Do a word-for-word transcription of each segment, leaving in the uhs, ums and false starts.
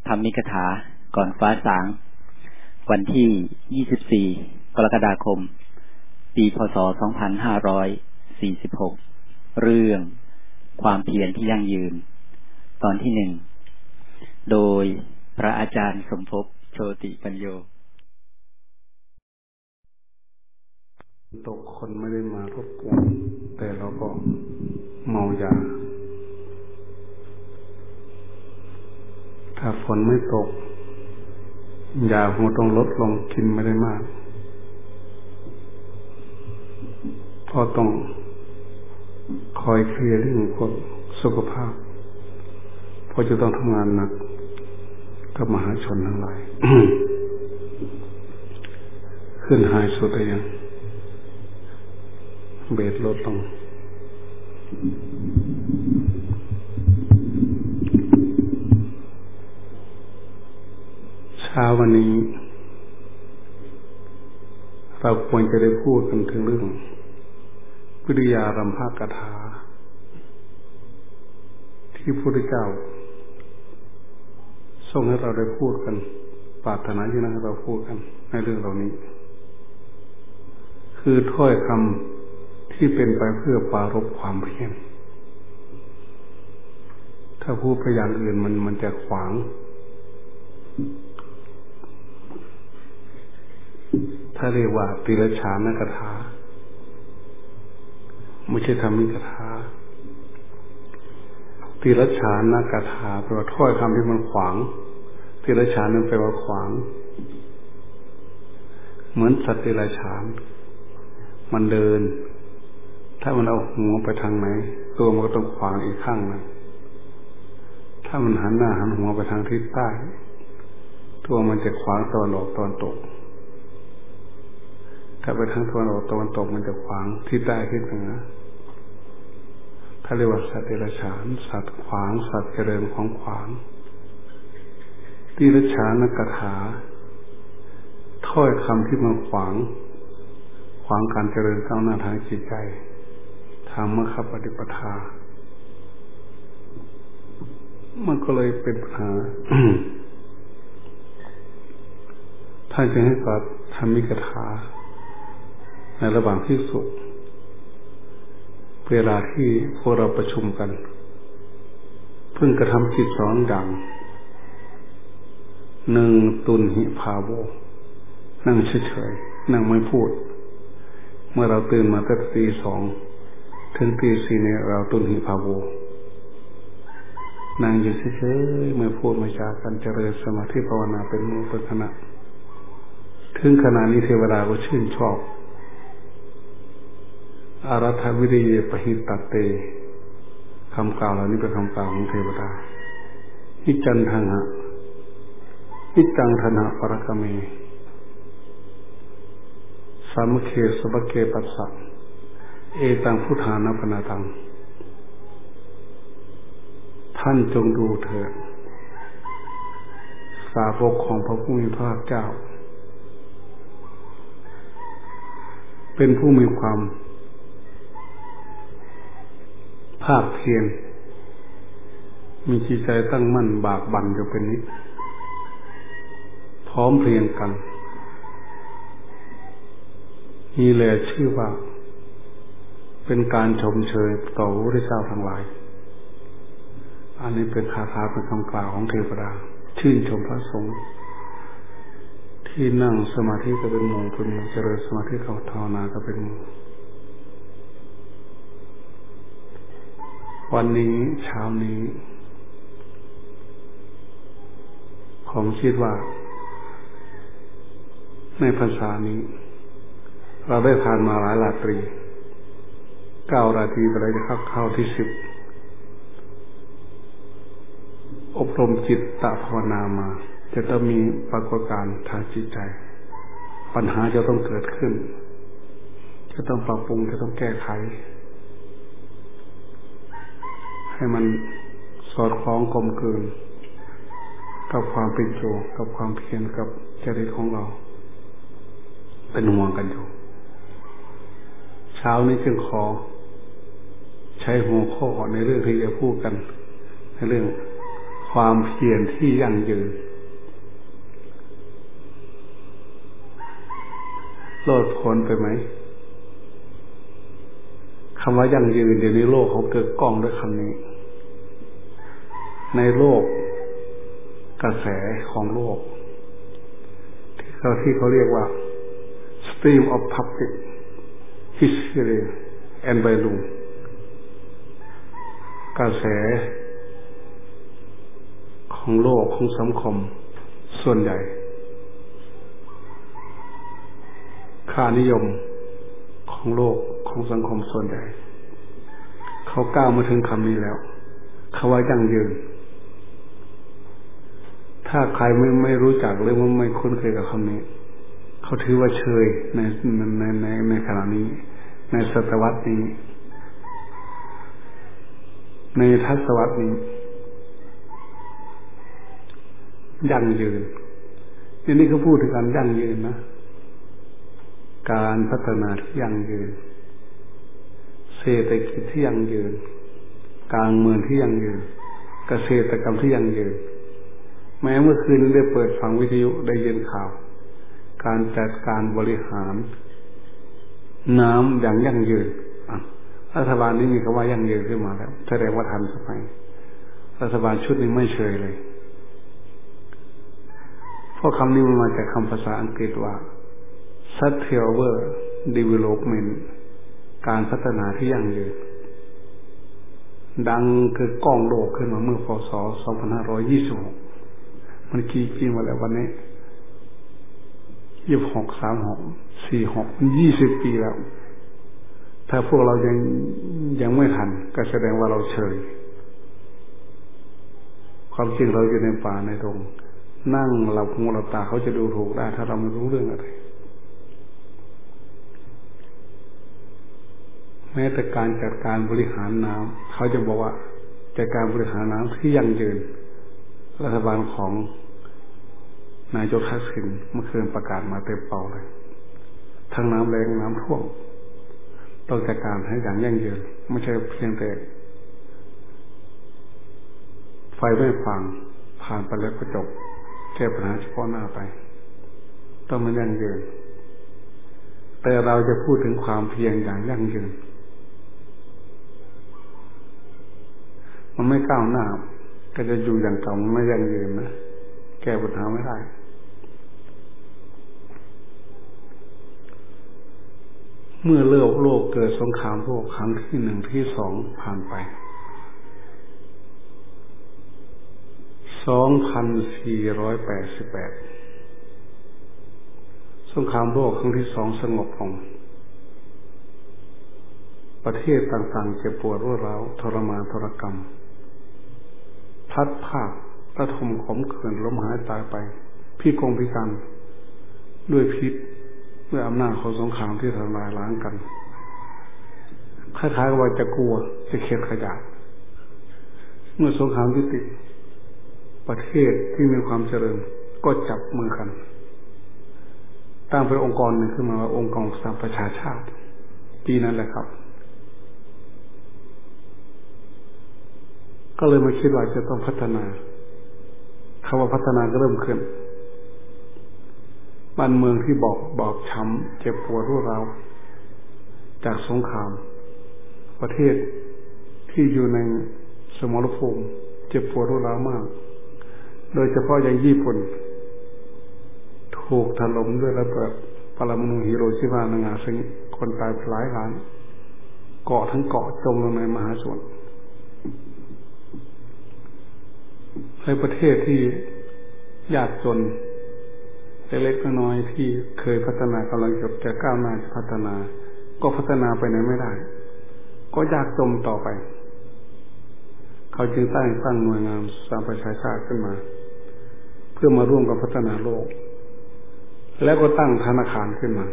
ธรรมิกถาก่อนฟ้าสางวันที่ยี่สิบสี่กรกฎาคมปีพ.ศ. สองพันห้าร้อยสี่สิบหกเรื่องความเพียรที่ยั่งยืนตอนที่หนึ่งโดยพระอาจารย์สมภพโชติปัญโยตกคนไม่ได้มารบกวนแต่เราก็เมายาถ้าฝนไม่ตกยาคงต้องลดลงกินไม่ได้มากก็ต้องคอยเคลียร์เรื่องพวกสุขภาพเพราะจะต้องทำงานหนักกับมหาชนทั้งหลาย ขึ้นหายสุดเลยยังเบสลดลงเช้าวันนี้เราควรจะได้พูดกันถึงเรื่องวิริยารำภกถาที่พระพุทธเจ้าทรงให้เราได้พูดกันปรารถนาที่นั้นให้เราพูดกันในเรื่องเหล่านี้คือถ้อยคำที่เป็นไปเพื่อปรารภความเพียรถ้าพูดไปอย่างอื่นมันมันจะขวางถ้าเรียกว่าติรฉานกถาไม่ใช่ธรรมิกถาติรฉานกถาแปลว่าถ้อยคำที่มันขวางติรฉานนั้นแปลว่าขวางเหมือนสัตว์ติรฉานมันเดินถ้ามันเอาหัวไปทางไหนตัวมันก็ต้องขวางอีกข้างนึงถ้ามันหันหน้าหันหัวไปทางทิศใต้ตัวมันจะขวางตะวันออกตะวันตกถ้าไปทางตะวันออกตะวันตกมันจะขวางทิศใต้ทิศเหนือถ้าเรียกว่าสัตว์เดรัจฉานสัตว์ขวางสัตว์เจริญของขวางติรฉานกถาถ้อยคำที่มันขวางขวางการเจริญก้าวหน้าทางจิตใจทางมรรคปฏิปทามันก็เลยเป็นปัญหา ท่านจึงให้สอนธรรมิกถาในระหว่างภิกษุเวลาที่พวกเราประชุมกันเพิ่งกระทำกิจสองอย่างหนึ่งตุนหิภาโวนั่งเฉยๆนั่งไม่พูดเมื่อเราตื่นมาตั้งตีสองถึงตีสี่เนี่ยเราตุนหิภาโวนั่งอยู่เฉยๆไม่พูดไม่จากันเจริญสมาธิภาวนาเป็นหมู่เป็นคณะถึงขณะนี้เทวดาก็ชื่นชอบอารัฐวิริยปหิตเตคำกล่าวเหล่านี้เป็นคำกล่าวของเทวดานิจันทังหะนิจังธนะปรกเมสามเคสบเกปัสสะเอตังพุทธานัปนาตังท่านจงดูเถิดสาวกของพระผู้มีพระภาคเจ้าเป็นผู้มีความภาคเพียรมีจิตใจตั้งมั่นบากบั่นอยู่เป็นนิจพร้อมเพรียงกันนี่แหละชื่อว่าเป็นการชมเชยต่อพระพุทธเจ้าทั้งหลายอันนี้เป็นคาถาเป็นคำกล่าวของเทวดาชื่นชมพระสงฆ์ที่นั่งสมาธิก็เป็นหมู่เป็นหมู่เจริญสมาธิเข้าภาวนาก็เป็นหมู่วันนี้เช้านี้ผมคิดว่าในพรรษานี้เราได้ผ่านมาหลายราตรีเก้าราตรีไปแล้วจะเข้าเข้าที่สิบอบรมจิตตภาวนามาจะต้องมีปรากฏการณ์ทางจิตใจปัญหาจะต้องเกิดขึ้นจะต้องปรับปรุงจะต้องแก้ไขให้มันสอดคล้องกลมกลืนกับความเป็นโจกับความเพียรกับจริตของเราเป็นห่วงกันอยู่เช้านี้จึงขอใช้หัวข้อในเรื่องที่จะพูดกันในเรื่องความเพียรที่ยั่งยืนโลดโผนไปไหมคำว่ายั่งยืนเดี๋ยวนี้โลกเขาเกิดกล้องด้วยคำนี้ในโลกกระแสของโลกที่เขาที่เขาเรียกว่า stream of public history and value กระแสของโลกของสังคมส่วนใหญ่ค่านิยมของโลกของสังคมส่วนใหญ่เขาก้าวมาถึงคำนี้แล้วเขาว่ายั่งยืนถ้าใครไม่ไม่รู้จักหรือว่าไม่คุ้นเคยกับคำนี้เขาถือว่าเชยในในในในขณะนี้ในศตวรรษนี้ในทศวรรษนี้ยั่งยืนทีนี้เขาพูดถึงการยั่งยืนนะการพัฒนาที่ยั่งยืนเศรษฐกิจที่ยั่งยืนการเมืองที่ยั่งยืนเกษตรกรรมที่ยั่งยืนแม้เมื่อคืนได้เปิดฟังวิทยุได้ยินข่าวการจัดการบริหารน้ำอย่างยั่งยืนรัฐบาลนี้มีคำว่ายั่งยืนขึ้นมาแล้วแสดงว่าทันสมัยรัฐบาลชุดนี้ไม่เฉยเลยเพราะคำนี้มันมาจากคำภาษาอังกฤษว่า sustainable development การพัฒนาที่ยั่งยืนดังคือกล้องโลกขึ้นมาเมื่อพ.ศ. สองพันห้าร้อยยี่สิบหกมันกี่ปีมาแล้ววันนี้ยี่สิบหก สามหก สี่หกยี่สิบปีแล้วถ้าพวกเรายังยังไม่ทันก็แสดงว่าเราเฉยความจริงเราอยู่ในป่าในดงนั่งหลับหูหลับตาเขาจะดูถูกได้ถ้าเราไม่รู้เรื่องอะไรแม้แต่การจัดการบริหารน้ำเขาจะบอกว่าจัดการบริหารน้ำที่ยั่งยืนรัฐบาลของนายกทักษิณเมื่อคืนประกาศมาเต็มเป่าเลยทั้งน้ำแรงน้ำท่วมต้องจัดการให้อย่างยั่งยืนไม่ใช่เพียงแต่ไฟไม่ฟังผ่านไปแล้วก็จบแก้ปัญหาเฉพาะหน้าไปต้องมันยั่งยืนแต่เราจะพูดถึงความเพียรอย่างยั่งยืนมันไม่ก้าวหน้าก็จะอยู่อย่างเก่าไม่ยั่งยืนนะแก้ปัญหาไม่ได้เมื่อโลกโลกเกิดสงครามโลกครั้งที่หนึ่งที่สองผ่านไปสองพันสี่ร้อยแปดสิบแปดสงครามโลกครั้งที่สองสงบลงประเทศต่างๆเจ็บปวดรวดร้าวทรมานทรกรรมพัดภาคระทมขมขื่นล้มหายตายไปพิกลพิการด้วยพิษด้วยอำนาจของสงครามที่ทำลายล้างกันคล้ายๆว่าจะกลัวจะเข็ดขยาดเมื่อสงครามยุติประเทศที่มีความเจริญก็จับมือกันตั้งเป็นองค์กรหนึ่งขึ้นมาว่าองค์กรสหประชาชาติปีนั้นแหละครับก็เลยมาคิดว่าจะต้องพัฒนาคำว่าพัฒนาก็เริ่มขึ้นบ้านเมืองที่บอกบอกช้ำเจ็บปวดรวดร้าวจากสงครามประเทศที่อยู่ในสมรภูมิเจ็บปวดรวดร้าวมากโดยเฉพาะอย่างญี่ปุ่นถูกถล่มด้วยระเบิดปรมาณูฮิโรชิมานางาซึคนตายหลายล้านเกาะทั้งเกาะจมลงในมหาสมุทรในประเทศที่ยากจนเล็กๆน้อยๆที่เคยพัฒนากำลังจะก้าวหน้าจะพัฒนาก็พัฒนาไปไหนไม่ได้ก็ยากจมต่อไปเขาจึงตั้งตั้งหน่วยงานสหประชาชาติขึ้นมาเพื่อมาร่วมกับพัฒนาโลกแล้วก็ตั้งธนาคารขึ้นมา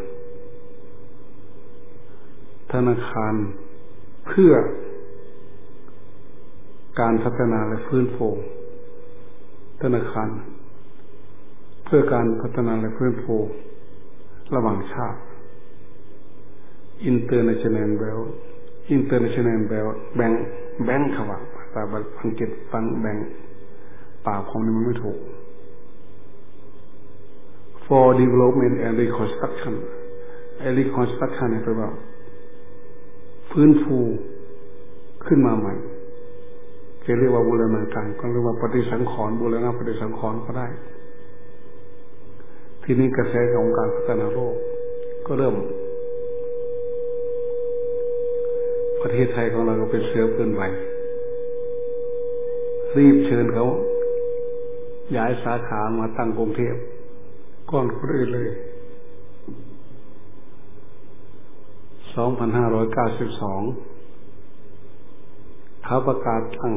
ธนาคารเพื่อการพัฒนาและฟื้นฟูธนาคารเพื่อการพัฒนาและฟื้นฟูระหว่างชาติ International Bank International Bank Bank เขาว่าภาษาอังกฤษฟังแบงค์ปากผมนี่มันไม่ถูก for development and reconstruction ไอ้ reconstruction เนี่ยแปลว่าฟื้นฟูขึ้นมาใหม่จะเรียกว่าบูรณาการก็เรียกว่าปฏิสังขรณ์บูรณะปฏิสังขรณ์ก็ได้ทีนี้กระแสของการพัฒนาโลกก็เริ่มประเทศไทยของเราก็เป็นเสือเกินไปรีบเชิญเขาย้ายสาขามาตั้งกรุงเทพก่อนคนอื่นเลยสองพันห้าร้อยเก้าสิบสองเขาประกาศตั้ง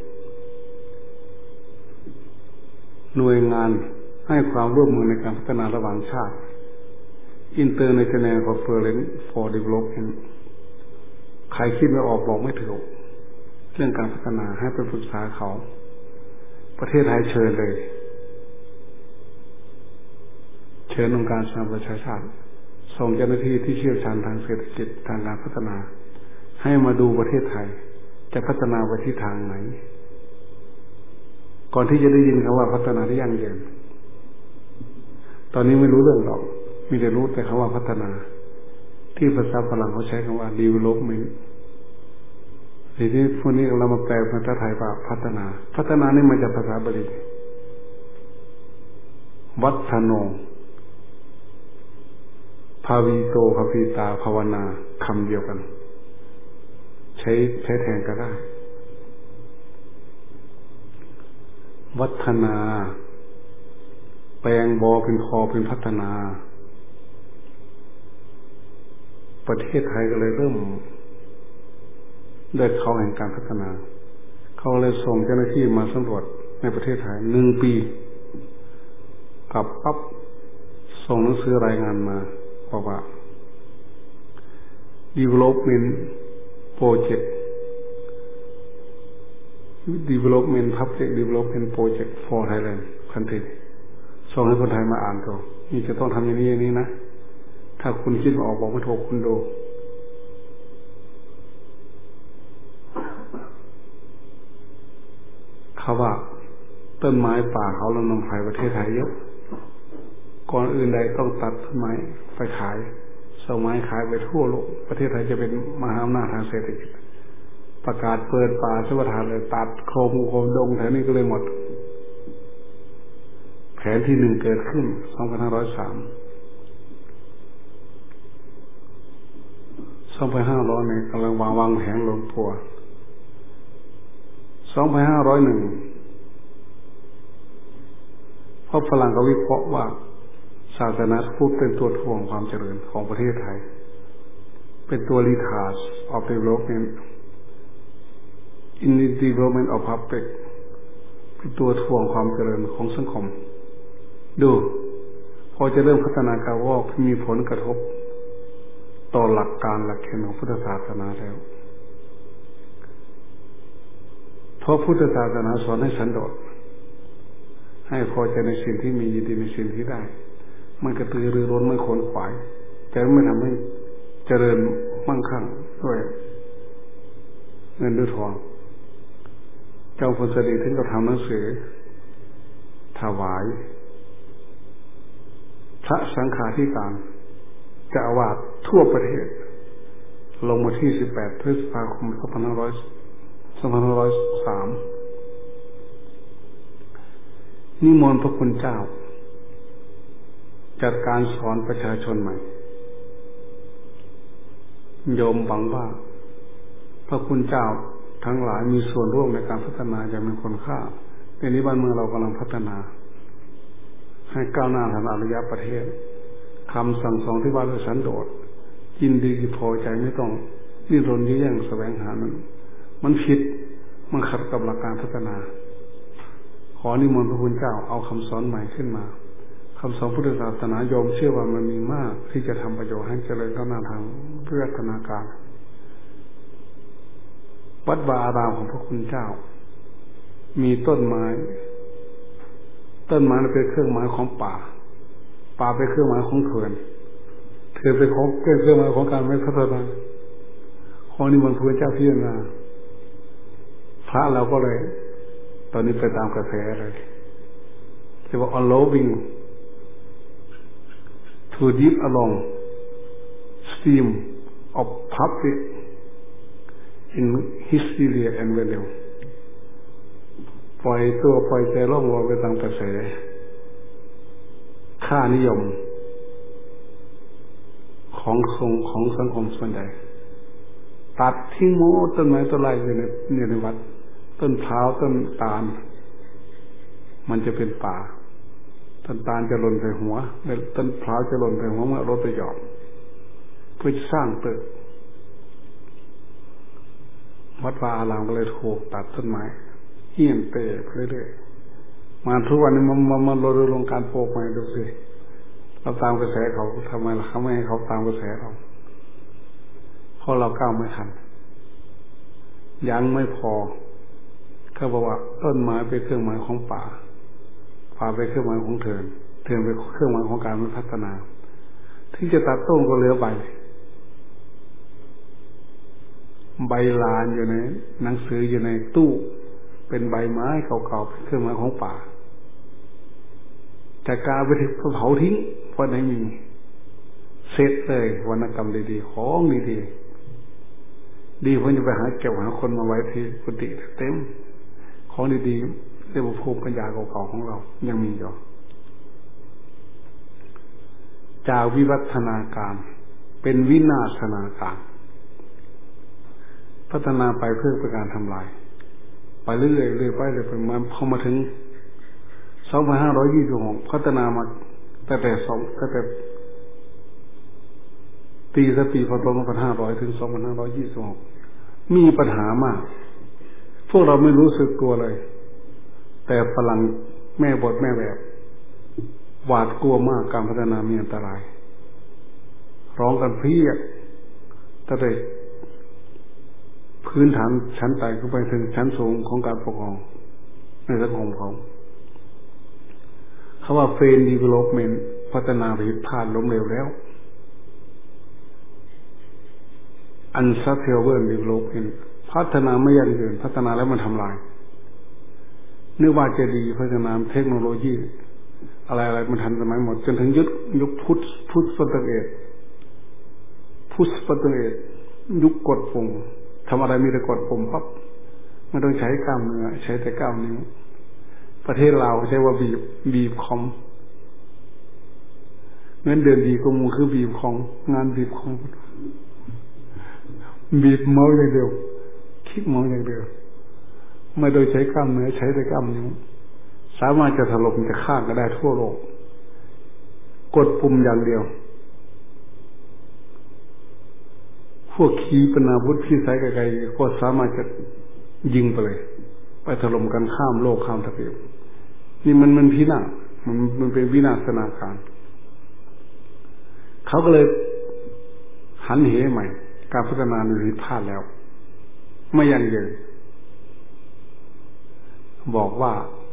หน่วยงานให้ความร่วมมือในการพัฒนาระหว่างชาติ International Conference for Development ใครคิดไม่ออกบอกไม่ถูกเรื่องการพัฒนาให้ไปปรึกษาเขาประเทศไทยเชิญเลยเชิญองค์การสหประชาชาติส่งเจ้าหน้าที่ที่เชี่ยวชาญทางเศรษฐกิจทางการพัฒนาให้มาดูประเทศไทยจะพัฒนาไปที่ทางไหนก่อนที่จะได้ยินคำว่าพัฒนาที่ยั่งยืนตอนนี้ไม่รู้เรื่องหรอกมีแต่รู้แต่คำว่าพัฒนาที่ภาษาฝรั่งเขาใช้คำว่า development ทีนี้พวกนี้เรามาแปลเป็นภาษาไทยว่าพัฒนาพัฒนานี่มาจากภาษาบาลีวัฒโนภาวิโตภาวิตาภาวนาคำเดียวกันใช้ใช้แทนก็ได้วัฒนาแปลงบอเป็นคอเป็นพัฒนาประเทศไทยก็เลยเริ่มได้เขาแห่งการพัฒนาเขาเลยส่งเจ้าหน้าที่มาสำรวจในประเทศไทยหนึ่งปีกลับปั๊บส่งหนังสือรายงานมาบอกว่า development project development public development project for Thailand country ส่งให้คนไทยมาอ่านก่อนนี่จะต้องทำอย่างนี้อย่างนี้นะถ้าคุณคิดว่าออกบอกไม่ถูกคุณดูเขาว่าต้นไม้ป่าเขาลำนำไผ่ประเทศไทยเยอะก่อนอื่นใดต้องตัดต้นไม้ไปขายส่งไม้ขายไปทั่วโลกประเทศไทยจะเป็นมหาอำนาจทางเศรษฐกิจประกาศเปิดป่าสวัสดิ์เลยตัดโคมโคมดงแถวนี้ก็เลยหมดแผนที่หนึ่งเกิดขึ้นสองพันห้าร้อยสามสองพันห้าร้อยเนี่ยกำลังวางวางแผนลงตัวสองพันห้าร้อยหนึ่งเพราะฝรั่งเขาวิเคราะห์ว่าศาสนาพุทธเป็นตัวถ่วงความเจริญของประเทศไทยเป็นตัว retard of development in the development of public เป็นตัวถ่วงความเจริญของสังคมดูพอจะเริ่มพัฒนาการว่ามีผลกระทบต่อหลักการหลักเกณฑ์ของพุทธศาสนาแล้วเพราะพุทธศาสนาสอนให้สันโดษให้พอใจในสิ่งที่มียินดีในสิ่งที่ได้มันกระตือรือร้นไม่ขวนขวายแต่ไม่ทำให้เจริญมั่งคั่งด้วยเงินด้วยทองเจ้าพลสฤษดิ์ถึงกับทำหนังสือถวายพระสังฆาธิการเจ้าอาวาสทั่วประเทศลงมาที่สิบแปดพฤษภาคมสองพันห้าร้อยสองพันห้าร้อยสามนิมนต์พระคุณเจ้าจัดการสอนประชาชนใหม่โยมหวังว่าพระคุณเจ้าทั้งหลายมีส่วนร่วมในการพัฒนาอย่างมีคุณค่าในนี้บ้านเมืองเรากำลังพัฒนาให้ก้าวหน้าทางอารยประเทศคำสั่งสอนที่ว่าด้วยสันโดษยินดีพอใจไม่ต้องดิ้นรนยื้อแย่งแสวงหานั้นมันผิดมันขัดกับหลักการพัฒนาขอนิมนต์พระคุณเจ้าเอาคำสอนใหม่ขึ้นมาคำสอนพุทธศาสนาโยมเชื่อว่ามันมีมากที่จะทำประโยชน์ให้เจริญก้าวหน้าทางวิวัฒนาการวัดวาอารามของพระคุณเจ้ามีต้นไม้ต้นไม้เป็นเครื่องหมายของป่าป่าเป็นเครื่องหมายของเขื่อนเขื่อนเป็นของเครื่องหมายของการไม่พัฒนาขอนิมนต์พระคุณเจ้าพิจารณาพระเราก็เลยตอนนี้ไปตามกระแสเลยเรียกว่า allowing to dip along stream of public in hysteria and value ปล่อยตัวปล่อยใจล่องลอยไปตามกระแสค่านิยมของทรงของสังคมส่วนใหญ่ตัดทิ้งโม้ต้นไม้ต้นไรอยู่ในในวัดต้นพร้าวต้นตาลมันจะเป็นป่าต้นตาลจะหล่นใส่หัวต้นพร้าวจะหล่นใส่หัวเมื่อรถไปหยอดเพื่อสร้างตึกวัดวาอารามก็เลยถูกตัดต้นไม้เหี้ยนเตะเรื่อยๆมาทุกวันนี้มันมันมันลดลงการปลูกใหม่ดูสิเราตามกระแสเขาทำไมล่ะเขาไม่ให้เขาตามกระแสเราเพราะเราก้าวไม่ทันยังไม่พอเขาบอกว่าต้นไม้เป็นเครื่องหมายของป่าป่าเป็นเครื่องหมายของเถื่อนเถื่อนเป็นเครื่องหมายของการไม่พัฒนาที่จะตัดต้นก็เหลือใบใบลานอยู่ในหนังสืออยู่ในตู้เป็นใบไม้เก่าๆเป็นเครื่องหมายของป่าจากการไปเผาทิ้งเพราะไหนมีเสร็จเลยวรรณกรรมดีๆของดีๆดีเพื่อจะไปหาเก็บหาคนมาไว้ที่กุฏิเต็มของดีๆเรียกว่าภูมิปัญญาเก่าๆของเรายังมีอยู่จากวิวัฒนาการเป็นวินาศนาการพัฒนาไปเพื่อเป็นการทำลายไปเรื่อยๆเรื่อยไปเลยเป็นมาพอมาถึงสองพันห้าร้อยยี่สิบหกพัฒนามาตั้งแต่สองตั้งแต่ปีสักปีพศสองพันห้าร้อยถึงสองพันห้าร้อยยี่สิบหกมีปัญหามากพวกเราไม่รู้สึกตัวเลยแต่ฝรั่งแม่บทแม่แบบหวาดกลัวมากการพัฒนามีอันตรายร้องกันเพี้ยตั้งแต่พื้นฐานชั้นไต่ขึ้นไปถึงชั้นสูงของการปกครองในสังคมเขาเขาว่า fail development พัฒนาผิดพลาดล้มเหลวแล้ว unsustainable development พัฒนาไม่ยั่งยืนพัฒนาแล้วมันทำลายนึกว่าจะดีพัฒนาเทคโนโลยีอะไรอะไรมันทันสมัยหมดจนถึงยุคยุคพุทธพุทธศตวรรษพุทธศตวรรษยุคกดปุ่มทำอะไรมีแต่กดปุ่มปั๊บไม่ต้องใช้กล้ามเนื้อใช้แต่กล้ามนิ้วประเทศเราใช้ว่าบีบบีบคอมเงินเดือนดีก็มูคือบีบของงานบีบของบีบเมาส์อย่างเดียวคลิกเมาส์อย่างเดียวไม่โดยใช้กล้ามเนื้อใช้แต่กล้ามนิ้วสามารถจะถล่มจะฆ่าก็ได้ทั่วโลกกดปุ่มอย่างเดียวพวกขีปนาวุธพิสัยไกลๆก็สามารถจะยิงไปเลยไปถล่มกันข้ามโลกข้ามทวีปนี่มันมันพินาศมันมันเป็นวินาศนาการเขาก็เลยหันเหใหม่การพัฒนาในผิดพลาดแล้วไม่ยั่งยืนบอกว่า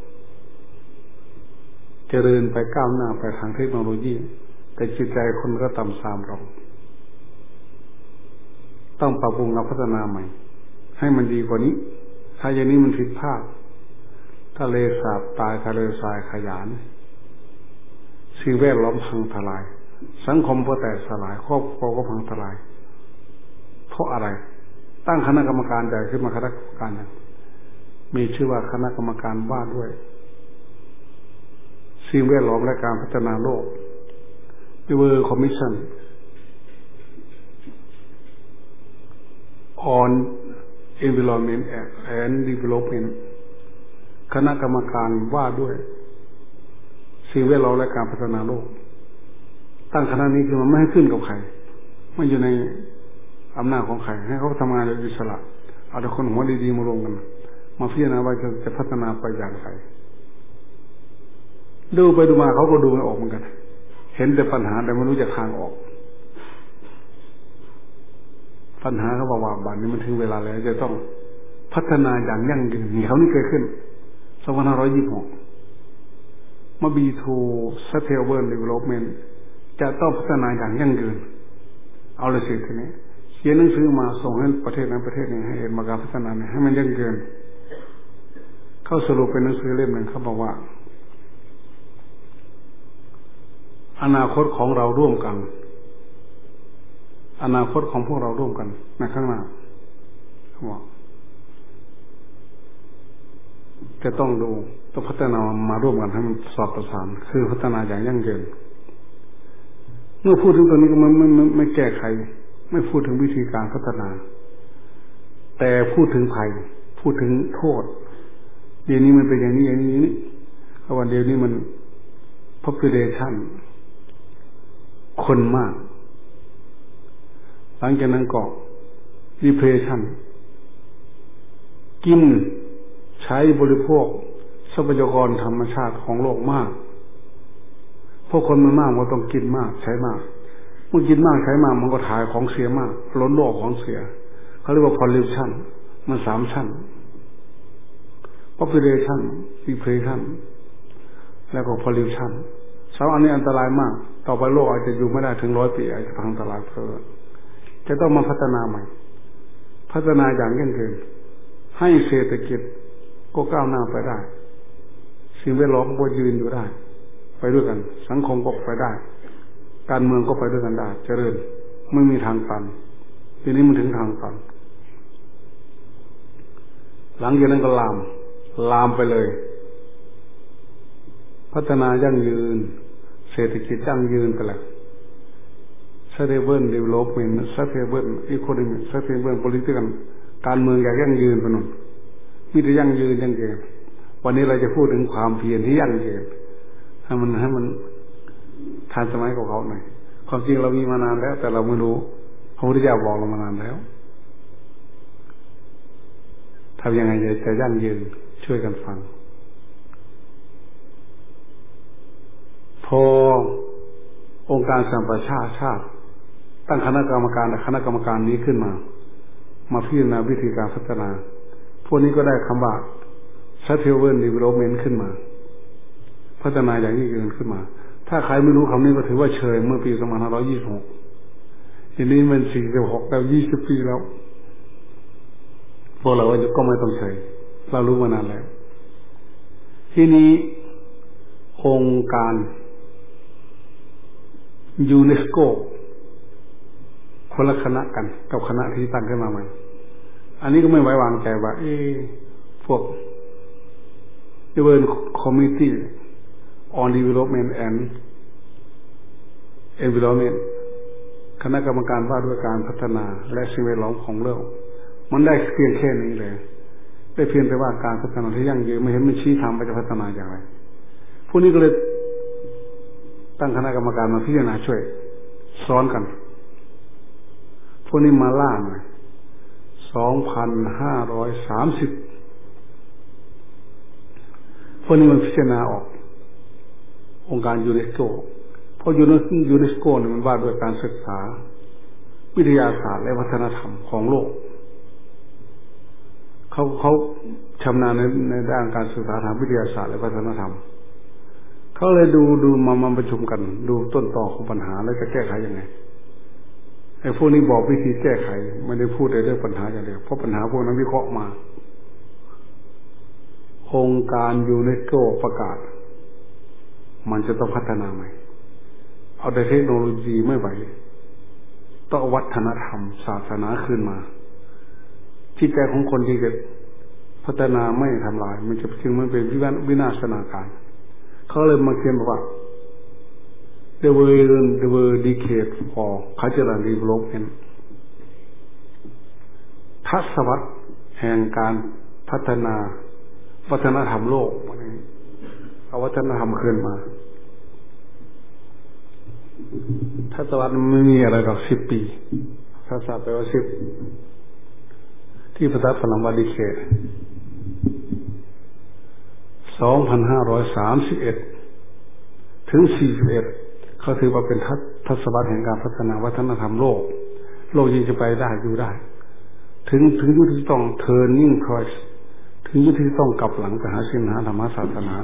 เจริญไปก้าวหน้าไปทางเทคโนโลยีแต่จิตใจคนก็ต่ำทรามลงต้องปรับปรุงและพัฒนาใหม่ให้มันดีกว่านี้ถ้าอย่างนี้มันผิดพลาดทะเลสาบตายทะเลทรายขยานสิ่งแวดล้อมพังทลายสังคมก็แตกสลายครอบครัวก็พังทลายเพราะอะไรตั้งคณะกรรมการใหญ่ขึ้นมาคณะกรรมการนึงมีชื่อว่าคณะกรรมการว่าด้วยสิ่งแวดล้อมและการพัฒนาโลก World Commission on Environment and Development คณะกรรมการว่าด้วยสิ่งแวดล้อมและการพัฒนาโลกตั้งคณะนี้คือมันไม่ให้ขึ้นกับใครไม่อยู่ในอำนาจของใครให้เขาทำงานโดยอิสระเอาแต่คนหัวดีๆมาลงกันมาพิจารณาว่าจะจะพัฒนาไปอย่างไรดูไปดูมาเขาก็ดูไม่ออกเหมือนกันเห็นแต่ปัญหาแต่ไม่รู้จะทางออกปัญหาเขาบอกว่าบัดนี้มันถึงเวลาแล้วจะต้องพัฒนาอย่างยั่งยืนนี่เขานี่เกิดขึ้นสองพันห้าร้อยยี่สิบหกมา บี ทู Sustainable Development จะต้องพัฒนาอย่างยั่งยืนเอาเลยสิทีนี้เขียนหนังสือมาส่งให้ประเทศนั้นประเทศนี้ให้เห็นมาการพัฒนาเนี่ยให้มันยั่งยืนเขาเขาสรุปเป็นหนังสือเล่มหนึ่งเขาบอกว่าอนาคตของเราร่วมกันอนาคตของพวกเราร่วมกันในข้างหน้าเขาบอกจะต้องดูต้องพัฒนามาร่วมกันให้มันสอดประสานคือพัฒนาอย่างยั่งยืนเมื่อพูดถึงตัวนี้ก็มันไม่ไม่ไม่แก้ไขไม่พูดถึงวิธีการพัฒนาแต่พูดถึงภัยพูดถึงโทษเดี๋ยวนี้มันเป็นอย่างนี้อย่างนี้นี่เพราะวันเดียวนี้มัน population คนมากหลังจากนั้นก็ depression กินใช้บริโภคทรัพยากรธรรมชาติของโลกมากเพราะคนมันมากมันต้องกินมากใช้มากเมื่อกินมากใช้มากมันก็ถ่ายของเสียมากล้นโลกของเสียเขาเรียกว่า pollution มันสามชั้น population depression แล้วก็ pollution สองอันนี้อันตรายมากต่อไปโลกอาจจะอยู่ไม่ได้ถึงร้อยปีอาจจะพังทลายเพลิดจะต้องมาพัฒนาใหม่พัฒนาอย่างยั่งยืนให้เศรษฐกิจก็ก้าวหน้าไปได้สิ่งแวดล้อมก็ยืนอยู่ได้ไปด้วยกันสังคมก็ไปได้การเมืองก็ไปด้วยกันได้เจริญไม่มีทางตันทีนี้มันถึงทางตันหลังจากนั้นก็ลามลามไปเลยพัฒนายั่งยืนเศรษฐกิจยั่งยืนไปแล้ว sustainable development sustainable economic sustainable political การเมืองอย่างยั่งยืนไปนู่นมีแต่ยั่งยืนยั่งยืนวันนี้เราจะพูดถึงความเพียรที่ยั่งยืนให้มันให้มันทันสมัยกับเขาหน่อยความจริงเรามีมานานแล้วแต่เราไม่รู้พระพุทธเจ้าบอกเรามานานแล้วทำยังไงจะยั่งยืนช่วยกันฟังพอองค์การสหประชาชาติตั้งคณะกรรมการคณะกรรมการนี้ขึ้นมามาพิจารณาวิธีการพัฒนาพวกนี้ก็ได้คำว่า sustainable development ขึ้นมาพัฒนาอย่างยั่งยืนขึ้นมาถ้าใครไม่รู้คำนี้ก็ถือว่าเชยเมื่อปีสองพันห้าร้อยยี่สิบหกทีนี้มันสี่สิบหกแล้วยี่สิบปีแล้วพวกเราก็ไม่ต้องเชยเรารู้มานานแล้วทีนี้องค์การยูเนสโกคนละคณะกันกับคณะที่ตั้งขึ้นมาใหม่อันนี้ก็ไม่ไว้วางใจว่าเอ๊ะพวก World Committee on Development and Environment คณะกรรมการว่าด้วยการพัฒนาและสิ่งแวดล้อมของโลกมันได้เพียงแค่นี้เลยได้เพียงแต่ว่าการพัฒนาที่ยั่งยืนไม่เห็นมันชี้ทางไปจะพัฒนาอย่างไรพวกนี้ก็เลยตั้งคณะกรรมการมาพิจารณาช่วยซ้อนกันพวกนี้มาล่าหน่อยสองพันห้าร้อยสามสิบพวกนี้มันพิจารณาออกองค์การยูเนสโกเพราะยูเนสโกเนี่ยมันว่าด้วยการศึกษาวิทยาศาสตร์และวัฒนธรรมของโลกเขาเขาชำนาญในในด้านการศึกษาทางวิทยาศาสตร์และวัฒนธรรมเขาเลยดูดูมามาประชุมกันดูต้นตอของปัญหาแล้วจะแก้ไขยังไงไอ้พวกนี้บอกวิธีแก้ไขไม่ได้พูดในเรื่องปัญหาอย่างเดียวเพราะปัญหาพวกนั้นวิเคราะห์มาองค์การยูเนสโกประกาศมันจะต้องพัฒนาใหม่เอาแต่เทคโนโลยีไม่ไหวต้องวัฒนธรรมศาสนาขึ้นมาจิตใจของคนที่จะพัฒนาไม่ทำลายมันจะจึงมันเป็นวินาศนาการเขาเลยมาเขียนบอกว่า the world the world decade for cultural development ทศวรรษแห่งการพัฒนาวัฒนธรรมโลกเอาวัฒนธรรมขึ้นมาทศวรรษไม่มีอะไรหรอกสิบปีทศวรรษแปลว่าสิบที่ภาษาฝรั่งว่าดีเคทสองพันห้าร้อยสามสิบเอ็ดถึงสี่สิบเอ็ดเขาถือว่าเป็นทศวรรษแห่งการพัฒนาวัฒนธรรมโลกโลกยิ่งจะไปได้อยู่ได้ถึงถึงยุคที่ต้อง turning point ถึงยุคที่ต้องกลับหลังไปหาศีลหาธรรมศาสนา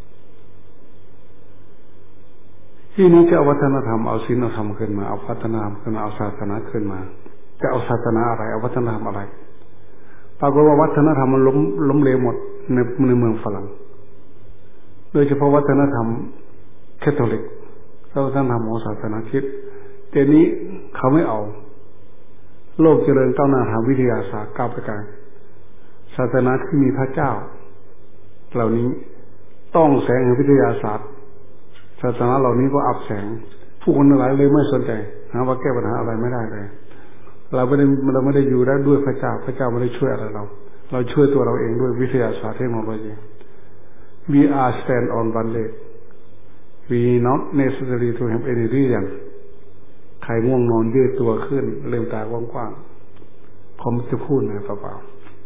ที่นี้จะเอาวัฒนธรรมเอาศีลเอาธรรมขึ้นมาเอาพัฒนาขึ้นมาเอาศาสนาขึ้นมาจะเอาศาสนาอะไรเอาวัฒนธรรมอะไรปรากฏว่าวัฒนธรรมมันล้มล้มเหลวหมดในในเมืองฝรั่งโดยเฉพาะวัฒนธรรมแคทอลิกและวัฒนธรรมของศาสนาคริสต์แต่นี้เขาไม่เอาโลกเจริญก้าวหน้าทางวิทยาศาสตร์ก้าวไปไกลศาสนาที่มีพระเจ้าเหล่านี้ต้องแสงแห่งวิทยาศาสตร์ศาสนาเหล่านี้ก็อับแสงผู้คนหลายเลยไม่สนใจหาว่าแก้ปัญหาอะไรไม่ได้เลยเราไม่ได้เราไม่ได้อยู่ได้ด้วยพระเจ้าพระเจ้าไม่ได้ช่วยอะไรเราเราช่วยตัวเราเองด้วยวิทยาศาสตร์เทคโนโลยี we are stand on one leg we not necessary to have any reason ใครง่วงนอนยืดตัวขึ้นลืมตากว้างๆผมจะพูดนะเปล่า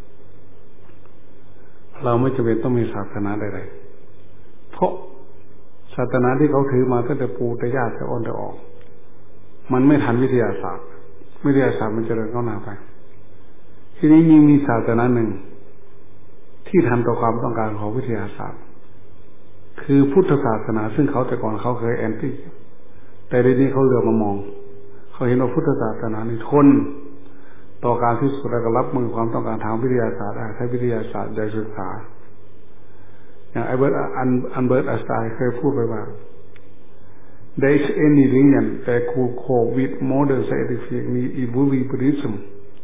ๆเราไม่จำเป็นต้องมีศาสนาใดๆเพราะศาสนาที่เขาถือมาตั้งแต่ปู่แต่ย่าแต่อ่อนแต่ออกมันไม่ทันวิทยาศาสตร์วิทยาศาสตร์มันเจริญก้าวหน้าไปทีนี้มีมีศาสนาหนึ่งที่ทันต่อความต้องการของวิทยาศาสตร์คือพุทธศาสนาซึ่งเขาแต่ก่อนเขาเคยแอนตี้แต่เดี๋ยวนี้เขาเหลือบมามองเขาเห็นว่าพุทธศาสนานี่ทนต่อการพิสูจน์และรับมือความต้องการทางวิทยาศาสตร์ได้ใช้วิทยาศาสตร์ได้ศึกษาอย่างไอเบิร์ตอันอันเบิร์ตอัสไตน์เคยพูดไปว่า there is any religion that could cope with modern scientific evolutionism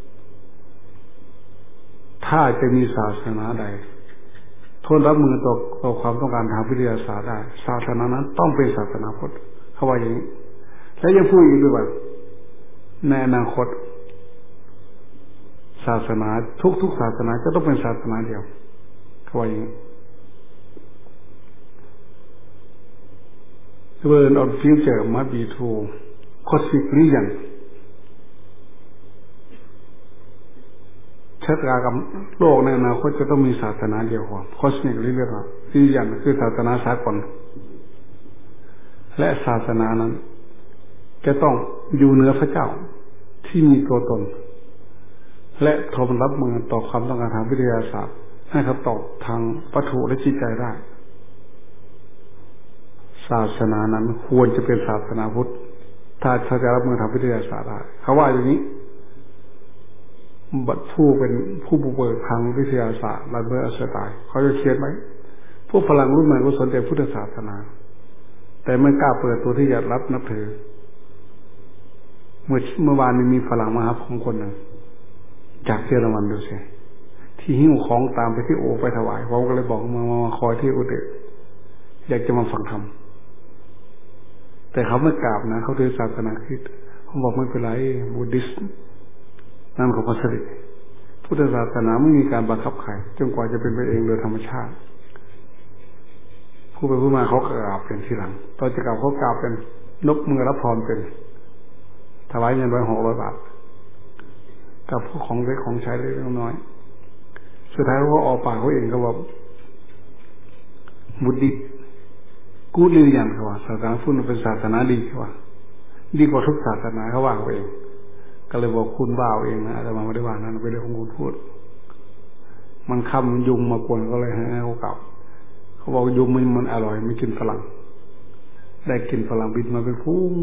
ถ้าจะมีศาสนาใดทนรับมือต่อต่อความต้องการทางวิทยาศาสตร์ได้ศาสนานั้นต้องเป็นศาสนาพุทธเขาว่าอย่างนี้และยังพูดอีกด้วยว่าในอนาคตศาสนาทุกๆศาสนาจะต้องเป็นศาสนาเดียวเขาว่าอย่างนี้The world of future must be true cosmic religion ชะตากรรมโลกในอนาคตจะต้องมีศาสนาเดียวกัน cosmic religion ที่อย่างคือศาสนาสากลและศาสนานั้นจะต้องอยู่เหนือพระเจ้าที่มีตัวตนและทนรับมือต่อความต้องการทางวิทยาศาสตร์ให้คำตอบทางวัตถุและจิตใจได้ศาสนานั้นควรจะเป็นศาสนาพุทธถ้าเขาจะรับมือทางวิทยาศาสตร์ได้เขาว่าอย่างนี้บัดผู้เป็นผู้บุกเบิกทางวิทยาศาสตร์รันเบอร์อัสไตน์เขาจะเขียนไว้พวกฝรั่งรุ่นใหม่ก็สนใจพุทธศาสนาแต่ไม่กล้าเปิดตัวที่จะรับนับถือเมื่อเมื่อวานนี้มีฝรั่งมาหาผมคนหนึ่งจากเยอรมันดูสิที่หิ้วของตามไปที่โอไปถวายผมก็เลยบอกมามาคอยที่อุเดชอยากจะมาฟังธรรมแต่เขาไม่กราบนะเขาถือศาสนาคริสต์ผมบอกไม่เป็นไรบูดิสต์นั่นของพระสริพุทธศาสนาไม่มีการบังคับใครจนกว่าจะเป็นไปเองโดยธรรมชาติผู้ไปผู้มาเขากราบเป็นทีหลังตอนจะกราบเขากราบเป็นนกมือรับพรเป็นถวายเงินไว้หกร้อยบาทกับพวกของเล็กของใช้เล็กน้อยสุดท้ายเขาออกปากเขาเองเขาบอกบุตรกูดเรียนเขาว่าศาสนาพุทธเป็นศาสนาดีเขาว่าดีกว่าทุกศาสนาเขาว่าเขาเองก็เลยบอกคุณบ้าเองนะแต่มาไม่ได้ว่านั้นเป็นเรื่องของคุณพูดมันคำยุงมากวนก็เลยให้เขากลับเขาบอกยุงมันมันอร่อยไม่กินฝรั่งได้กินฝรั่งบินมาเป็นฟุ้ง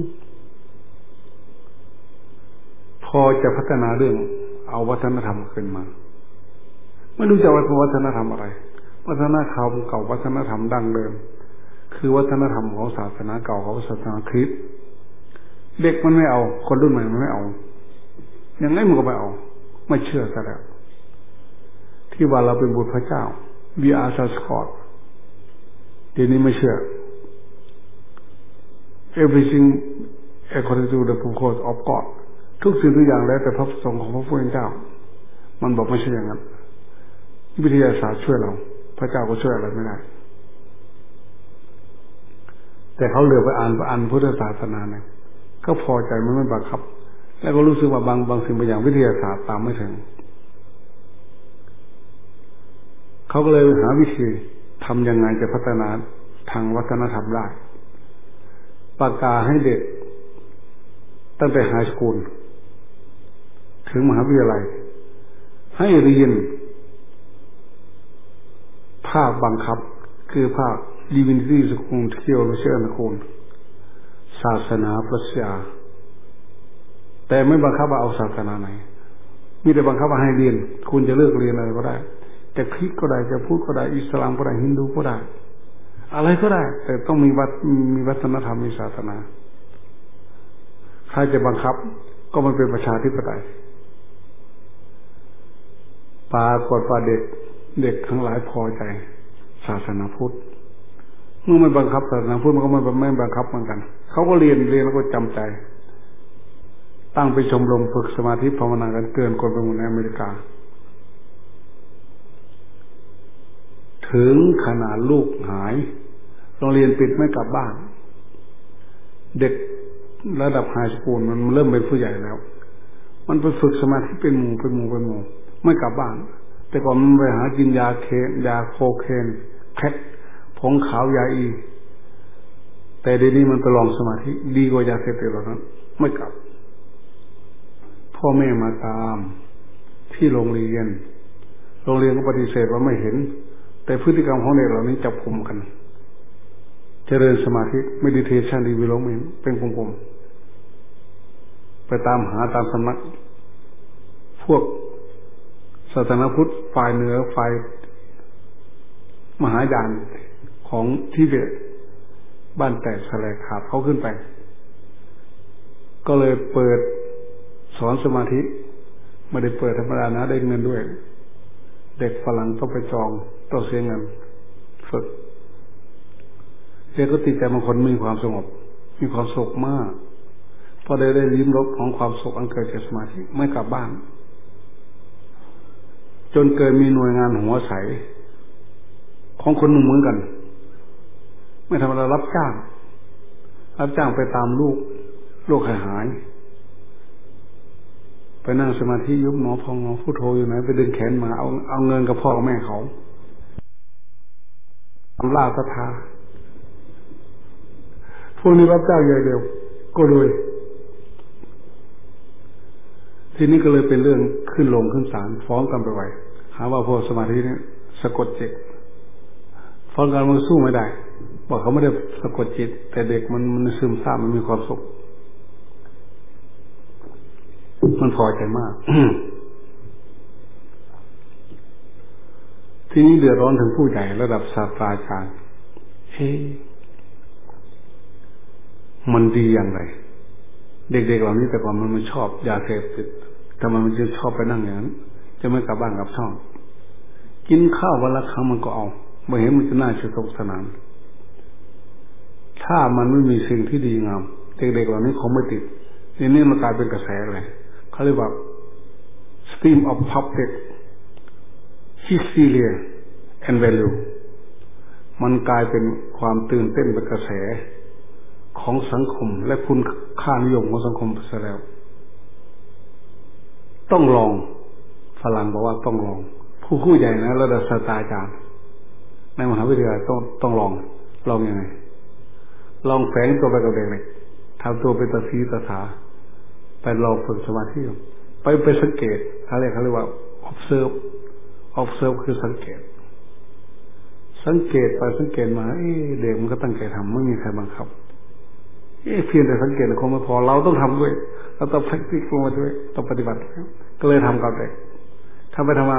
พอจะพัฒนาเรื่องเอาวัฒนธรรมขึ้นมาไม่รู้จะว่าวัฒนธรรมอะไรวัฒนธรรมเก่าวัฒนธรรมดั้งเดิมคือวัฒนธรรมของศาสนาเก่าของศาสนาคริสต์เด็กมันไม่เอาคนรุ่นใหม่มันไม่เอาอย่างไรมันก็ไม่เอาไม่เชื่อซะแล้วที่ว่าเราเป็นบุตรพระเจ้า we are God's God ทีนี้ไม่เชื่อ everything according to the purpose of God ทุกสิ่งทุกอย่างแล้วแต่พระประสงค์ของพระผู้เป็นเจ้ามันบอกไม่ใช่อย่างนั้นวิทยาศาสตร์ช่วยเราพระเจ้าก็ช่วยอะไรไม่ได้แต่เขาเหลือไปอ่านไปอ่านพุทธศาสนาเนี่ยก็พอใจมันไม่บังคับแล้วก็รู้สึกว่าบางบางสิ่งบางอย่างวิทยาศาสตร์ตามไม่ถึงเขาก็เลยหาวิธีทำยังไงจะพัฒนาทางวัฒนธรรมได้ประกาศให้เด็กตั้งแต่ไฮสคูลถึงมหาวิทยาลัยให้เรียนภาคบังคับคือภาค Divinity School Theology School ศาสนาปรัชญาแต่ไม่บังคับว่าเอาศาสนาไหนมีแต่บังคับว่าให้เรียนคุณจะเลือกเรียนอะไรก็ได้จะคริสต์ก็ได้จะพุทธก็ได้อิสลามก็ได้ฮินดูก็ได้อะไรก็ได้แต่ต้องมีวัดมีวัฒนธรรมมีศาสนาใครจะบังคับก็มันเป็นประชาธิปไตยปรากฏว่าเด็กเด็กทั้งหลายพอใจศาสนาพุทธเมื่อไม่บังคับศาสนาพุทธมันก็ไม่ไม่บังคับเหมือนกันเขาก็เรียนเรียนแล้วก็จำใจตั้งไปชมรมฝึกสมาธิภาวนากันเกินคนไปหมดในอเมริกาถึงขนาดลูกหายโรงเรียนปิดไม่กลับบ้านเด็กระดับไฮสคูลมันเริ่มเป็นผู้ใหญ่แล้วมันไปฝึกสมาธิเป็นหมู่เป็นหมู่เป็นหมู่ไม่กลับบ้านแต่ก่อนมันไปหากินยาเคนยาโคเคนแคทผงขาวยาอีแต่เดี๋ยวนี้มันไปลองสมาธิดีกว่ายาเสพติดแล้วนั้นไม่กลับพ่อแม่มาตามที่โรงเรียนโรงเรียนก็ปฏิเสธว่าไม่เห็นแต่พฤติกรรมของเด็กเหล่านี้จับกลุ่มกันเจริญสมาธิเมดิเทชันดีวิโลเมนต์เป็นกลุ่มๆไปตามหาตามสำนักพวกศาสนาพุทธฝ่ายเหนือฝ่ายมหายานของทิเบตบ้านแตกแสลกขาดเขาขึ้นไปก็เลยเปิดสอนสมาธิไม่ได้เปิดธรรมดานะได้เงินด้วยเด็กฝรั่งต้องไปจองต้องเสียเงินฝึกเด็กก็ติดใจบางคนมีความสงบมีความสุขมากพอได้ได้ลิ้มรสของความสุขอันเกิดจากสมาธิไม่กลับบ้านจนเกิดมีหน่วยงานหัวใสของคนหนึ่งเหมือนกันไม่ธรรมดารับจ้างรับจ้างไปตามลูกลูกหายหายไปนั่งสมาธิยุบหนอพองหนอพุทโธอยู่ไหนไปดึงแขนมาเอาเอาเงินกับพ่อกับแม่เขาทำลาศรัทธาพวกนี้รับจ้างใหญ่เดียวก็เลยทีนี้ก็เลยเป็นเรื่องขึ้นลงขึ้นศาลฟ้องกันไปไว้หาว่าพวกสมาธินี้สะกดจิตฟ้องกันมันสู้ไม่ได้บอกเขาไม่ได้สะกดจิตแต่เด็กมันมันซึมซาบมันมีความสุขมันพอใจมาก ทีนี้เดือดร้อนถึงผู้ใหญ่ระดับศาสตราจารย์เฮ้มันดีอย่างไรเด็กๆเหล่านี้แต่ก่อนมันไม่ชอบยาเสพติดแต่มันมันจะชอบไปนั่งอย่างนั้นจะไม่กลับบ้านกลับช่องกินข้าววันละครั้งมันก็เอาไม่เห็นมันจะน่าสนุกสนานถ้ามันไม่มีสิ่งที่ดีงามเด็กๆเหล่านี้เขาไม่ติดทีนี้มันกลายเป็นกระแสเลยเขาเรียกว่า stream of public hysteria and value มันกลายเป็นความตื่นเต้นเป็นกระแสของสังคมและคุณค่านิยมของสังคมไปซะแล้วต้องลองฝรั่งบอกว่าต้องลองผู้ผู้ใหญ่นะระดับศาสตราจารย์ในมหาวิทยาลัยต้องต้องลองลองยังไงลองแฝงตัวไปกับเด็กๆทำตัวเป็นตาสีตาสาไปลองฝึกสมาธิไปไปสังเกตเขาเรียกเขาเรียกว่า observe observe คือสังเกตสังเกตไปสังเกตมาเอ๊ะเด็กมันก็ตั้งใจทำไม่มีใครบังคับเอ๊ะเพียงแต่สังเกตคงไม่พอเราต้องทำด้วยเราต้อง practice ลงมาด้วยต้องปฏิบัติก็เลยทำกับเด็กทำไปทำมา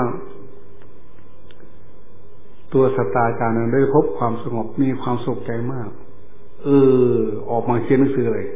ตัวศาสตราจารย์นั้นได้พบความสงบมีความสุขใจมากเออออกมาเขียนหนังสือเลย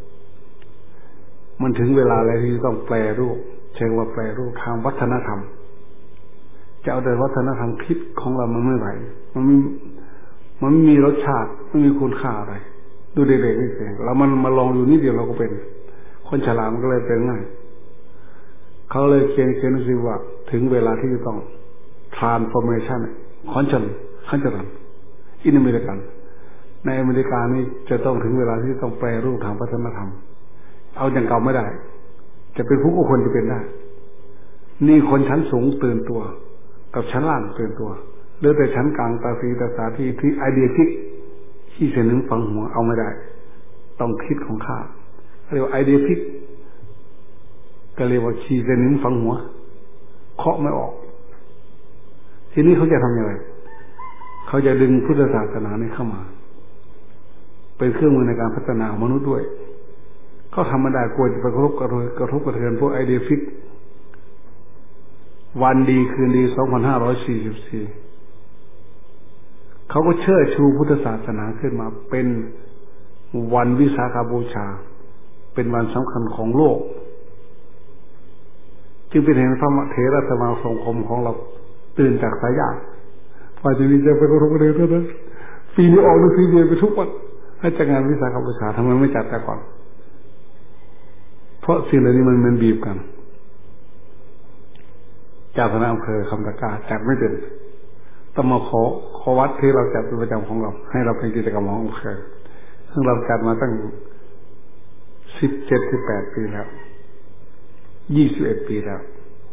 มันถึงเวลาแล้วที่ต้องแปลรูปเชิงว่าแปลรูปทางวัฒนธรรมจะเอาแต่วัฒนธรรมคิดของเรามันไม่ไหวมันไม่มันไม่มีรสชาติไม่มีคุณค่าอะไรดูเด็กๆนี่สิแล้วมันมาลองอยู่นิดเดียวเราก็เป็นคนฉลาดมันก็เลยเป็นง่ายเขาเลยเขียนเขียนหนังสือว่าถึงเวลาที่จะต้อง transformation คอนชันขั้นจรันอินอเมริกันในอเมริกานี่จะต้องถึงเวลาที่ต้องแปลรูปทางวัฒนธรรมเอาอย่างเก่าไม่ได้จะเป็นผู้ก็ควรจะเป็นได้นี่คนชั้นสูงตื่นตัวกับชั้นล่างตื่นตัวหรือแต่ชั้นกลางตาสีตาสาที่ที่ไอเดียคิดที่เสนึงฝังหัวเอาไม่ได้ต้องคิดของข้าเรียกว่าไอเดียคิดก็เรียกว่าขี้เสนึงฝังหัวเคาะไม่ออกทีนี้เขาจะทำยังไงเขาจะดึงพุทธศาสนานี้เข้ามาเป็นเครื่องมือในการพัฒนามนุษย์ด้วยเขาทำไม่ได้กลัวจะไปกระทบกระเทือนกระทบกระเทือนพวกไอเดียฟิกวันดีคืนดีสองพันห้าร้อยสี่สิบสี่เขาก็เชิดชูพุทธศาสนาขึ้นมาเป็นวันวิสาขบูชาเป็นวันสำคัญของโลกจึงเป็นเหตุพระเถรสมาคมของเราตื่นจากสายญาติฝ่ายนี้จะไปกระทบกระเทือนนะปีนี้ออกหนังสือเรียนไปทุกวันให้จัดงานวิสาขบูชาทำไมไม่จัดแต่ก่อนเพราะสิ่งเหล่านี้มันมันบีบกันเจ้าคณะอำเภอคำตะกร้าจัดไม่เป็นต้องมาขอขอวัดที่เราจัดเป็นประจำของเราให้เราเป็นกิจกรรมของอำเภอซึ่งเราจัดมาตั้งสิบเจ็ดสิบแปดปีแล้วยี่สิบเอ็ดปีแล้ว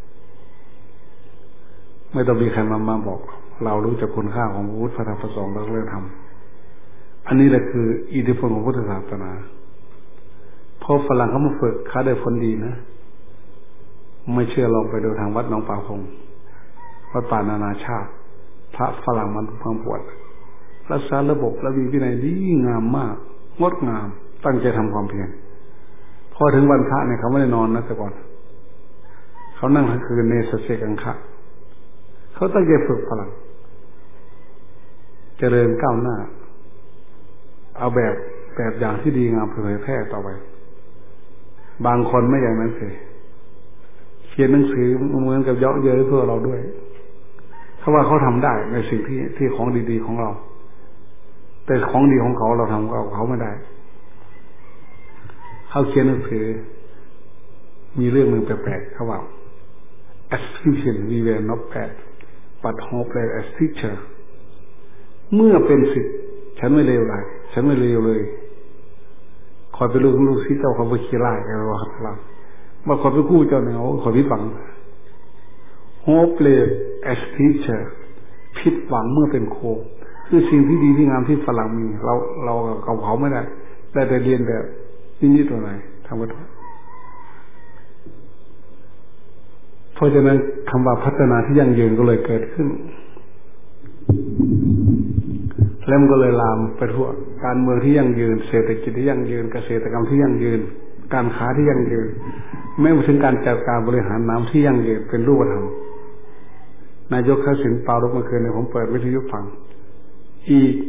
ไม่ต้องมีใครมามาบอกเรารู้จักคุณค่าของพระพุทธพระธรรมพระสงฆ์และเรื่องธรรมอันนี้แหละคืออิทธิพลของพุทธศาสนาพอฝรั่งเขามาฝึกเขาได้ผลดีนะไม่เชื่อลองไปดูทางวัดหนองป่าพงวัดป่านานาชาติพระฝรั่งมันพังปวดรักษาระบบระเบียบวินัยดีงามมากงดงามตั้งใจทำความเพียรพอถึงวันพระเนี่ยเขาไม่ได้นอนนะแต่ก่อนเขานั่งทั้งคืนในสเสกังคะเขาตั้งใจฝึกฝรั่งเจริญก้าวหน้าเอาแบบแบบอย่างที่ดีงามเผยแพร่ต่อไปบางคนไม่อย่างนั้นสิเขียนหนังสือเหมือนกับเยาะเย้ยเพื่อเราด้วยเขาว่าเขาทำได้ในสิ่งที่ที่ของดีๆของเราแต่ของดีของเขาเราทำกับเขาไม่ได้เขาเขียนหนังสือมีเรื่องหนึ่งแปลกๆเขาว่า as Christian we were not bad but hopeless as teacher เมื่อเป็นศิษย์ฉันไม่เลวเลยฉันไม่เลวเลยคอยไปลูกลูกศิษย์เจ้าเขาไปขี้ไล่กันว่าเรามาคอยไปกู้เจ้าเนี่ยคอยพิบัง hopeless as teacher ผิดหวังเมื่อเป็นโคคือสิ่งที่ดีที่งามที่ฝรั่งมีเราเรากับเขาไม่ได้ได้แต่เรียนแบบนิดๆตัวไหนทำก็ได้เพราะฉะนั้นคำว่าพัฒนาที่ยั่งยืนก็เลยเกิดขึ้นแล้วมันก็เลยลามไปทั่วการเมืองที่ยั่งยืนเศรษฐกิจที่ยั่งยืนเกษตรกรรมที่ยั่งยืนการค้าที่ยั่งยืนแม้กระทั่งการจัดการบริหารน้ำที่ยั่งยืนเป็นรูปธรรมนายกทักษิณปรารภเมื่อคืนเนี่ยผมเปิดวิทยุฟังอีก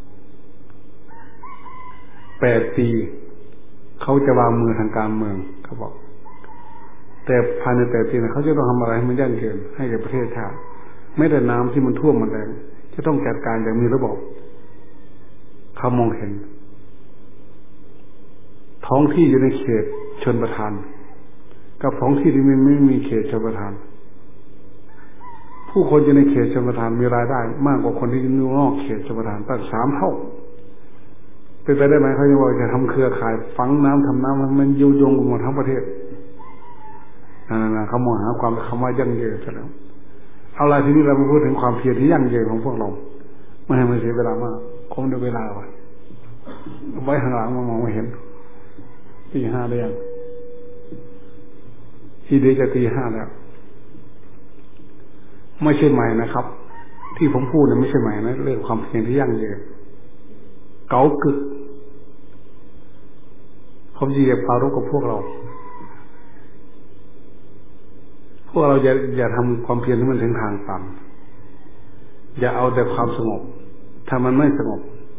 แปดปีเขาจะวางมือทางการเมืองเขาบอกแต่ภายในแปดปีนะเขาจะต้องทำอะไรให้มันยั่งยืนให้กับประเทศชาติไม่แต่น้ำที่มันท่วมมันแรงจะต้องจัดการอย่างมีระบบเขามองเห็นท้องที่อยู่ในเขตชนประทานกับท้องที่ที่มันไม่มีเขตชนประทานผู้คนอยู่ในเขตชนประทานมีรายได้มากกว่าคนที่อยู่นอกเขตชนประทานตั้งสามเท่าเป็นไปได้ไหมเขาจะบอกจะทำเครือข่ายฝังน้ำทำน้ำมันยุยงกันหมดทั้งประเทศนั่นๆเขามองหาความคำว่ายั่งยืนซะแล้วเอาละทีนี้เรามาพูดถึงความเพียรที่ยั่งยืนของพวกเราไม่ให้มันเสียเวลามากคงได้เวลาไว้ไว้ข้างหลังมองไม่เห็นตีห้าได้ยังทีเดียวจะตีห้าแล้วไม่ใช่ใหม่นะครับที่ผมพูดเนี่ยไม่ใช่ใหม่นะเรื่องความเพียรที่ยั่งยืนเก๋ากึกเขาเหยียบปารกกับพวกเราพวกเราอย่าอย่าทำความเพียรที่มันถึงทางตันอย่าเอาแต่ความสงบถ้ามันไม่สงบ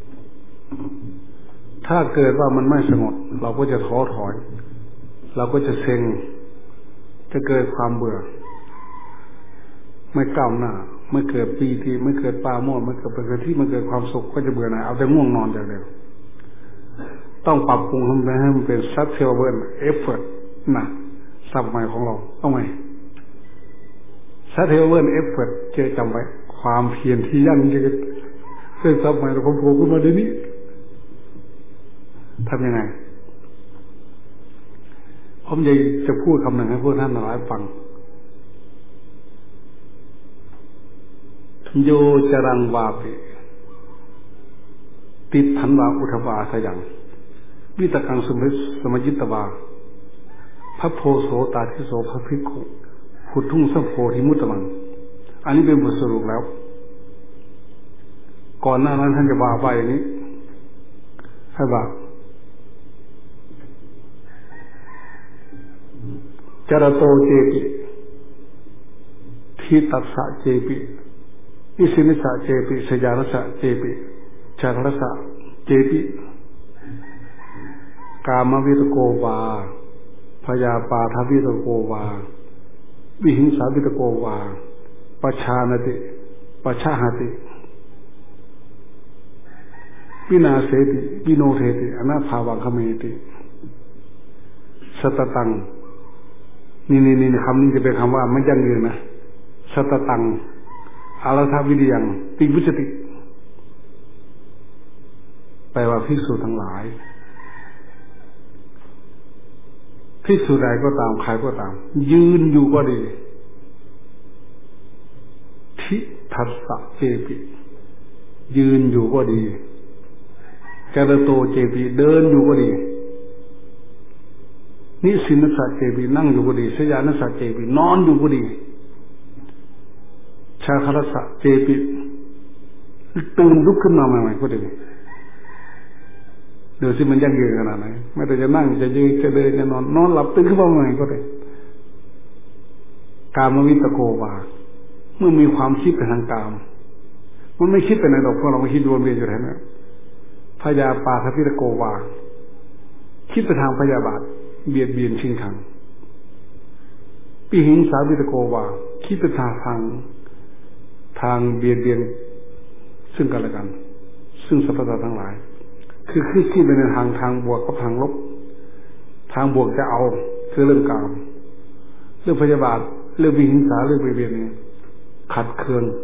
ถ้าเกิดว่ามันไม่สงบเราก็จะท้อถอยเราก็จะเซ็งจะเกิดความเบื่อไม่ก้าวหน้าไม่เกิดปีติไม่เกิดปาโมดไม่เกิดเป็นที่มันเกิดความสุขก็จะเบื่อหน่ายเอาแต่ง่วงนอนอย่างเดียวต้องปรับปรุงทำให้มันเป็น sustainable effort นะศัพท์ใหม่ของเราเอาไหมsustainable effort เจอจำไว้ความเพียรที่ยั่งยืนเรื่องศัพท์ใหม่เราผมพูดขึ้นมาเดี๋ยวนี้ทำยังไงผมอยากจะพูดคำหนึ่งให้พวกท่านหลายฟังโยจรังวาปิติทันวาอุทวาสยังวิตกังสมิสมยิตวาพระโพโสตาทิโสพระภิกขุขุทุ่งสัพโพธิมุตตมังอันนี้เป็นบทสรุปแล้วก่อนหน้านั้นท่านจะว่าไปอย่างนี้ให้ว่าจรโตเจติทีตัสสะเจปิอิสินิสะเจปิสยานสะเจปิชาครสะเจปิกามวิตโกวาพยาปาทวิตโกวาวิหิงสาวิตโกวาปชานติปชาหติวินาเสติวิโนเทติอนาภาวังคเมติสัตตังนี่นี่นี่คำนี้จะเป็นคำว่าไม่ยั่งยืนนะสัตตังอารัฐวิริยังติวิจติแปลว่าภิกษุทั้งหลายภิกษุใดก็ตามใครก็ตามยืนอยู่ก็ดีทิทัสสะเจปิยืนอยู่ก็ดีจารโตเจปิเดินอยู่ก็ดีนิสินสัจเจปินั่งอยู่ก็ดีสยานสัจเจปินอนอยู่ก็ดีชาครสะเจปิตื่นลุกขึ้นมาใหม่ๆก็ดีเดี๋ยวสิมันยั่งยืนขนาดไหนไม่แต่จะนั่งจะยืนจะเดินจะนอนนอนหลับตื่นขึ้นมาใหม่ก็ได้กามวิตโกวาเมื่อมีความคิดไปทางกามมันไม่คิดไปไหนหรอกเพราะเราไม่คิดวนเวียนอยู่แถวนั้นพยาปาทวิตโกวาคิดไปทางพยาบาทเบียดเบียนชิงชังปิหิงสาวิตโกวาคิดไปทางทางทางเบียดเบียนซึ่งกันและกันซึ่งสรรพสัตว์ทั้งหลายคือคือคิดไปในทางทางบวกกับทางลบทางบวกจะเอาคือเรื่องกามเรื่องพยาบาทเรื่องวิหิงสาเรื่องเบียดเบียนนี่ขัดเคือง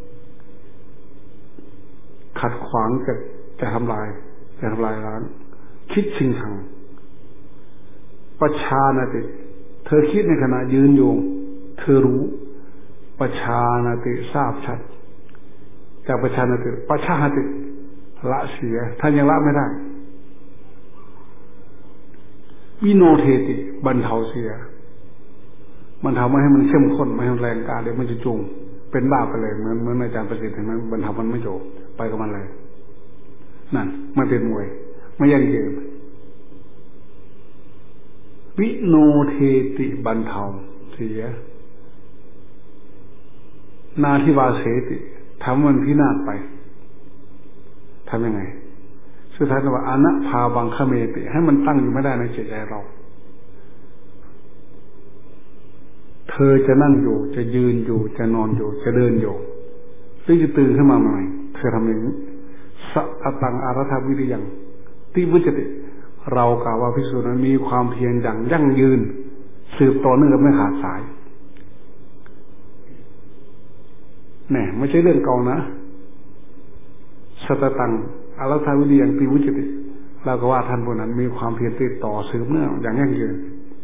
ขัดขวางจะจะทำลายจะทำลายล้างคิดชิงชังปชานติเธอคิดในขณะยืนอยู่เธอรู้ปชานติทราบชัดจากปชานติปชาหติละเสียท่านยังละไม่ได้วิโนเทติบรรเทาเสียบรรเทาไม่ให้มันเข้มข้นไม่ให้แรงกล้าเดี๋ยวมันจะจุงเป็นบ้าไปเลยเหมือนเหมือนอาจารย์ประสิทธิ์เห็นไหมบรรเทามันไม่โจไปกับมันเลยนั่นมันเป็นมวยไม่ยั่งยืนวิโนเทติบรรเทาเสียนาทิวาเสติทำมันพินาศไปทำยังไงสุดท้ายว่าอนัภาวังคเมติให้มันตั้งอยู่ไม่ได้ในจิตใจเราเธอจะนั่งอยู่จะยืนอยู่จะนอนอยู่จะเดินอยู่หรือจะตื่นขึ้นมาใหม่เธอทำอย่างนี้สัตตังอารัฐวิริยังติวุจติเรากล่าวว่าภิกษุนั้นมีความเพียรอย่างยั่งยืนสืบต่อเนื่องกันไม่ขาดสายแน่ไม่ใช่เรื่องเก่านะสัตตังอารัฐวิริยังติวุจติเราก็ว่าท่านผู้นั้นมีความเพียรติดต่อสืบเนื่องอย่างยั่งยืน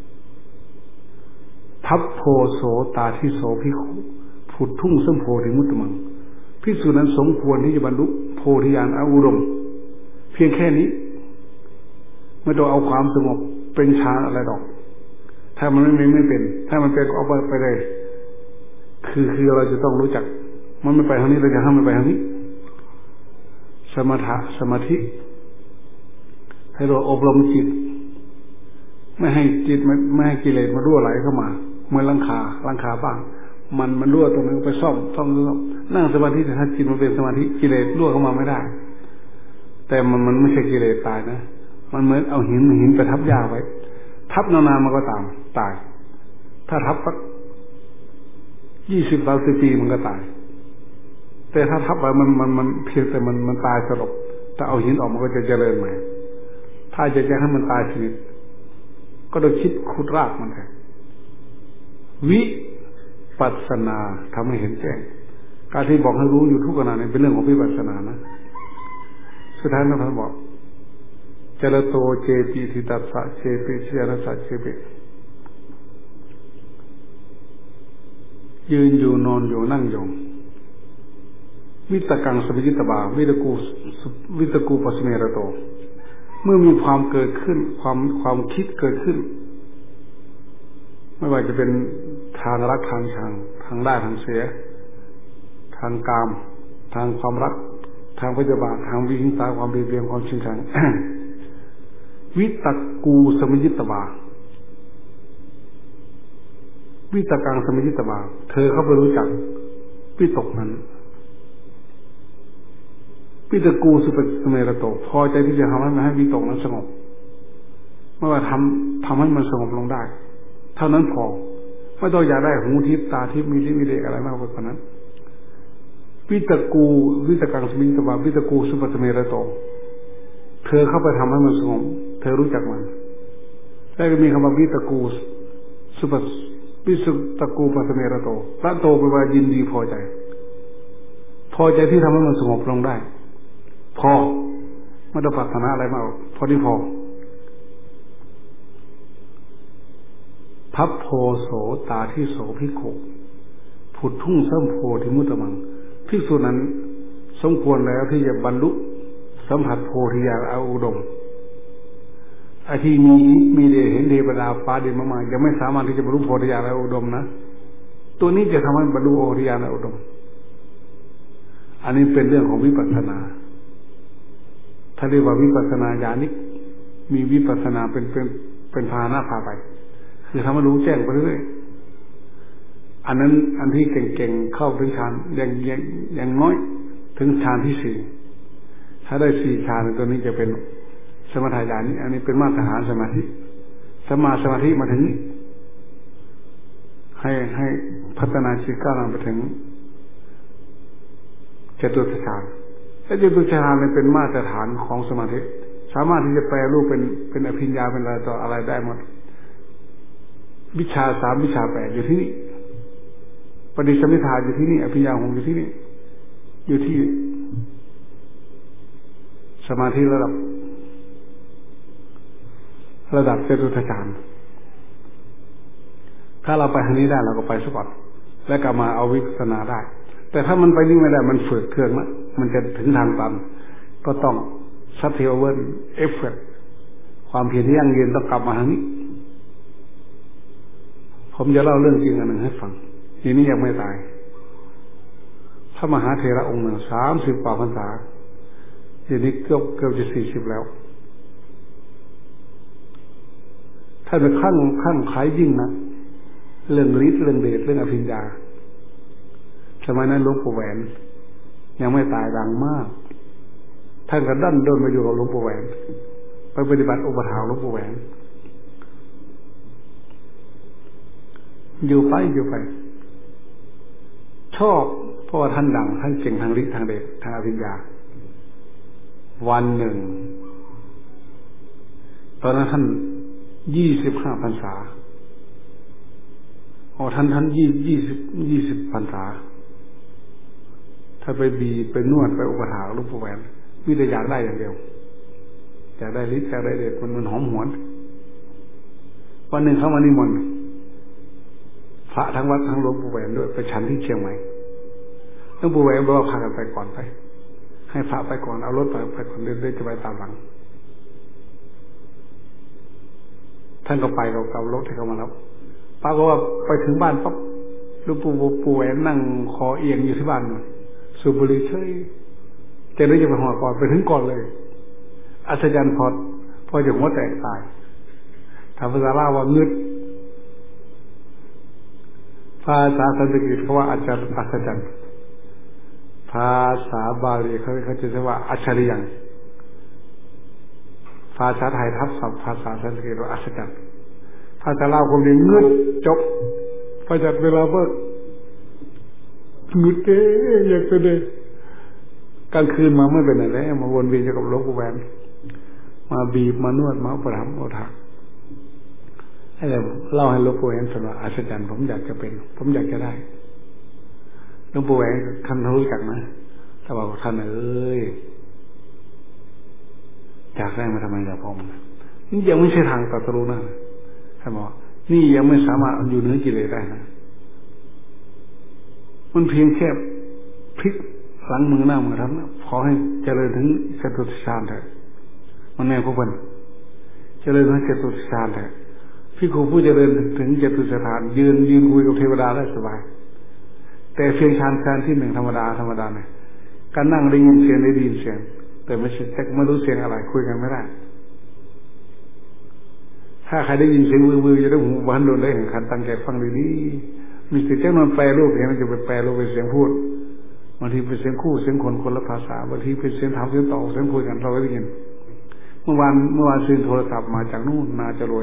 ทัพโพโสตาทิโสภิกขุผุดทุ่งส้มโพธิมุตตมังภิกษุนั้นสมควรที่จะบรรลุโพธิญาณอุดมเพียงแค่นี้ไม่ต้องเอาความสงบเป็นฌานอะไรดอกถ้ามันไม่ไม่เป็นถ้ามันเป็นก็เอาไปไปเลยคือคือเราจะต้องรู้จักมันไม่ไปทางนี้เราจะทำมันไปทางนี้สมถะสมาธิให้เราอบรมจิตไม่ให้จิตไม่ไม่ให้กิเลสมารั่วไหลเข้ามาเหมือนลังคาลังคาบ้างมันมันรั่วตรงนั้นไปซ่อมซ่อมซ่อมนั่งสมาธิแต่ถ้าจิตมันเป็นสมาธิกิเลสรั่วเข้ามาไม่ได้แต่มันมันไม่ใช่กิเลสตายนะมันเหมือนเอาหินหินไปทับยาไว้ทับนานๆมันก็ตามตายถ้าทับสักยี่สิบสามสิบปีมันก็ตายแต่ถ้าทับไปมันมันมันเพียงแต่มันมันตายสลบถ้าเอาหินออกมันก็จะเจริญใหม่ถ้าจะจะให้มันตายชนิดก็ต้องคิดขุดรากมันแทนวิปัสสนาทำให้เห็นแจ้งการที่บอกให้รู้อยู่ทุกขณะนี้เป็นเรื่องของวิปัสสนานะสุดท้ายท่านบอกจรโตเจปิทิตัสสะเจปิเชยนัสสะเจปิยืนอยู่นอนอยู่นั่งอยู่วิตกังสมิจิตบาวิตกูวิตกูปัสเมระโตเมื่อมีความเกิดขึ้นความความคิดเกิดขึ้นไม่ว่าจะเป็นทางรักทางชังทางได้ทางเสียทางกามทางความรักทางพยาบาททางวิหิงสาความเบียดเบียนความชิงชัง วิตกูสมิจิตบาวิตกังสมิจิตบาเธอเข้าไปรู้จักวิตกนั้นวิตกูสุปสเมระโตพอใจที่จะทำให้มันให้วิตกนั้นสงบเมื่อว่าทำทำให้มันสงบลงได้เท่านั้นพอไม่ต้องอยากได้หูทิพตาทิพมีทิพมีเดกอะไรมากกว่านั้นวิตกูวิตกังสมิจิตบาวิตกูสุปสเมระโตเธอเข้าไปทำให้มันสงบเธอรู้จักมันแล้วก็มีคำว่าวิตกูสุปวิสุตกูปัสเมระโตระโตแปลว่ายินดีพอใจพอใจที่ทำให้มันสงบลงได้พอไม่ต้องปรารถนาอะไรมากพอที่พอพับโพโสตาที่โสภิกขุผุดทุ่งเสริมโพธิมุตตมังภิกษุนั้นสมควรแล้วที่จะบรรลุสัมผัสโพธิญาณอาอุดมไอ้ที่มีมีเดชเห็นเทวดาฟ้าดินมากๆยังไม่สามารถที่จะบรรลุโพธิญาณอาอุดมนะตัวนี้จะทำให้บรรลุโพธิญาณอาอุดมอันนี้เป็นเรื่องของวิปัสสนาถ้าเรียกว่าวิปัสสนาญาณิกมีวิปัสสนาเป็นเป็นเป็นพาหนะพาไปคือทำให้รู้แจ้งไปเรื่อยอันนั้นอันที่เก่งๆเข้าถึงฌานอย่างอย่างอย่างน้อยถึงฌานที่สี่ถ้าได้สี่ฌานตัวนี้จะเป็นสมถะญาณนี้อันนี้เป็นมาตรฐานสมาธิสมาสมาธิมาถึงนี้ให้ให้พัฒนาจิตก้าวหน้าไปถึงจตุตฌานและจตุตฌานเป็นมาตรฐานของสมาธิสามารถที่จะแปลรูปเป็นเป็นอภิญญาเป็นอะไรต่ออะไรได้หมดวิชาสามวิชาแปดอยู่ที่นี่ปฏิสัมภิทาอยู่ที่นี่อภิญญาหกอยู่ที่นี่อยู่ที่สมาธิระดับระดับจตุตฌานถ้าเราไปทางนี้ได้เราก็ไปสปอร์ตแล้วกลับมาเอาวิปัสสนาได้แต่ถ้ามันไปนี่ไม่ได้มันฝืดเครื่องแล้วมันจะถึงทางตันก็ต้องซับเทเวิร์นเอฟเฟกต์ความเพียรที่ยั่งยืนต้องกลับมาทางนี้ผมจะเล่าเรื่องจริงอันหนึ่งให้ฟังทีนี้ยังไม่ตายพระมหาเถระองค์หนึ่งสามสิบกว่าพรรษาทีนี้เกือบเกือบจะสี่สิบแล้วท่านเป็นขั้นขั้นขายยิ่งนะเรื่องฤทธิ์เรื่องเดชเรื่องอภิญญาสมัยนั้นหลวงปู่แหวนยังไม่ตายดังมากท่านก็ดันเดินมาอยู่กับหลวงปู่แหวนไปปฏิบัติอุปถากหลวงปู่แหวนอยู่ไปอยู่ไปชอบเพราะว่าท่านดังท่านเก่งทางฤทธิ์ทางเดชทางอภิญญาวันหนึ่งตอนนั้นท่านยี่สิบห้าพรรษาอ๋อท่านท่านยี่ยี่สิบยี่สิบพรรษาถ้าไปบีไปนวดไปอุปถากหลวงปู่แหวนมีแต่อยากได้อย่างเดียวอยากได้ฤทธิ์อยากได้เดชมันมันหอมหวนวันหนึ่งเข้ามานิมนต์พระทั้งวัดทั้งหลวงปู่แหวนด้วยไปฉันที่เชียงใหม่หลวงปู่แหวนบอกว่าพากันไปก่อนไปให้พระไปก่อนเอารถไปไปก่อนเดินจะไปตามหลังท่านก็ไปเราเอารถให้เขามารับปรากฏว่าไปถึงบ้านปั๊บหลวงปู่ปู่แหวนนั่งคอเอียงอยู่ที่บ้านสูบบุหรี่เฉยแต่ได้จะไปหัวก่อนไปถึงก่อนเลยอัศจรรย์พอพอจะหัวแตกตายทำภาษาลาวว่างึดภาษาสันสกฤตเขาว่าอาจารย์อัศจรรย์ภาษาบาลีเขาเขาจะเรียกว่าอัจฉริยังภาษาไทยทับศัพท์ภาษาสันสกฤตว่าอัศจรรย์ภาษาลาวคงดีงึดจบพอจัดเวลาเบิกงึดเอ๊ะอยากจะได้กลางคืนมาไม่เป็นไรแล้วมาวนเวียนอยู่กับหลวงปู่แหวนมาบีบมานวดมาประทับโอทาให้เราเล่าให้หลวงปู่แหวนฟังว่าอัศจรรย์ผมอยากจะเป็นผมอยากจะได้หลวงปู่แหวนท่านรู้จักนะถ้าบอกท่านเอ้ยอยากได้มาทำไมล่ะผมนี่ยังไม่ใช่ทางตรัสรู้นะท่านบอกนี่ยังไม่สามารถอยู่เหนือกิเลสได้นะมันเพียงแค่พลิกหลังมือหน้ามือทำขอให้เจริญถึงจตุตฌานเถอะมันแน่พวกมันเจริญถึงจตุตฌานเถอะพี่ครูผู้เจริญถึงจตุตฌานยืนยืนคุยกับเทวดาได้สบายแต่เพียงฌานฌานที่หนึ่งธรรมดาธรรมดาเนี่ยการนั่งได้ยินเสียงได้ยินเสียงแต่ไม่ใช่ไม่รู้เสียงอะไรคุยกันไม่ได้ถ้าใครได้ยินเสียงวือๆจะได้หูบ้านโดนได้แข่งขันตั้งใจฟังดีๆมีเสียงเจ้านอนแปลรูปเห็นมันจะไปแปลรูปเป็นเสียงพูดบางทีเป็นเสียงคู่เสียงคนคนละภาษาบางทีเป็นเสียงถามเสียงตอบเสียงคุยกันเราก็ได้ยินเมื่อวานเมื่อวานซื้อโทรศัพท์มาจากนู่นมาจะรวย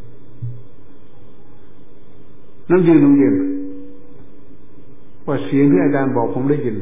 น้ำยืนน้ำยืนว่าเสียงที่อาจารย์บอกผมได้ยิน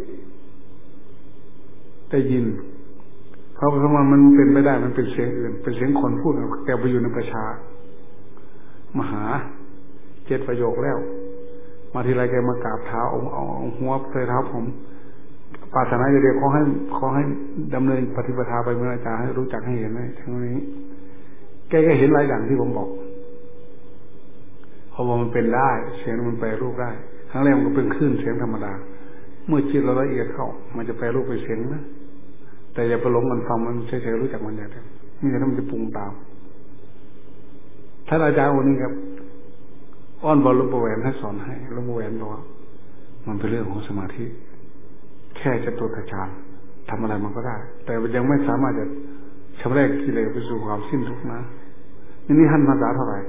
ได้ยินเขาบอกว่ามันเป็นไม่ได้มันเป็นเสียงอื่นเป็นเสียงคนพูดแต่ไปอยู่ในประชามหาเจ็ดประโยคแล้วมาทีไรแกมากราบเท้าเอาเอาหัวใส่เท้าผมปรารถนาจะเดียวขอให้ขอให้ดำเนินปฏิปทาไปเมื่ออาจารย์ให้รู้จักให้เห็นให้ทั้งนี้แกก็เห็นหลายอย่างที่ผมบอกเพราะว่ามันเป็นได้เสียงมันแปลรูปได้ครั้งแรกมันก็เป็นคลื่นเสียงธรรมดาเมื่อจิตเราละเอียดเข้ามันจะแปลรูปเป็นเสียงนะแต่อย่าไปหลงมันฟังมันเฉยๆรู้จักมันอย่างเดียวนี่จะต้องมันจะปรุงตามท่านอาจารย์วันนี้ครับอ้อนบอลลูกประแหวนให้สอนให้ลูกประแหวนบอกว่ามันเป็นเรื่องของสมาธิแค่จะตัวฌานทำอะไรมันก็ได้แต่ยังไม่สามารถจะชำระกิเลสไปสู่ความสิ้นทุกข์นะนี่นี่ท่านภาษาเท่าไหร่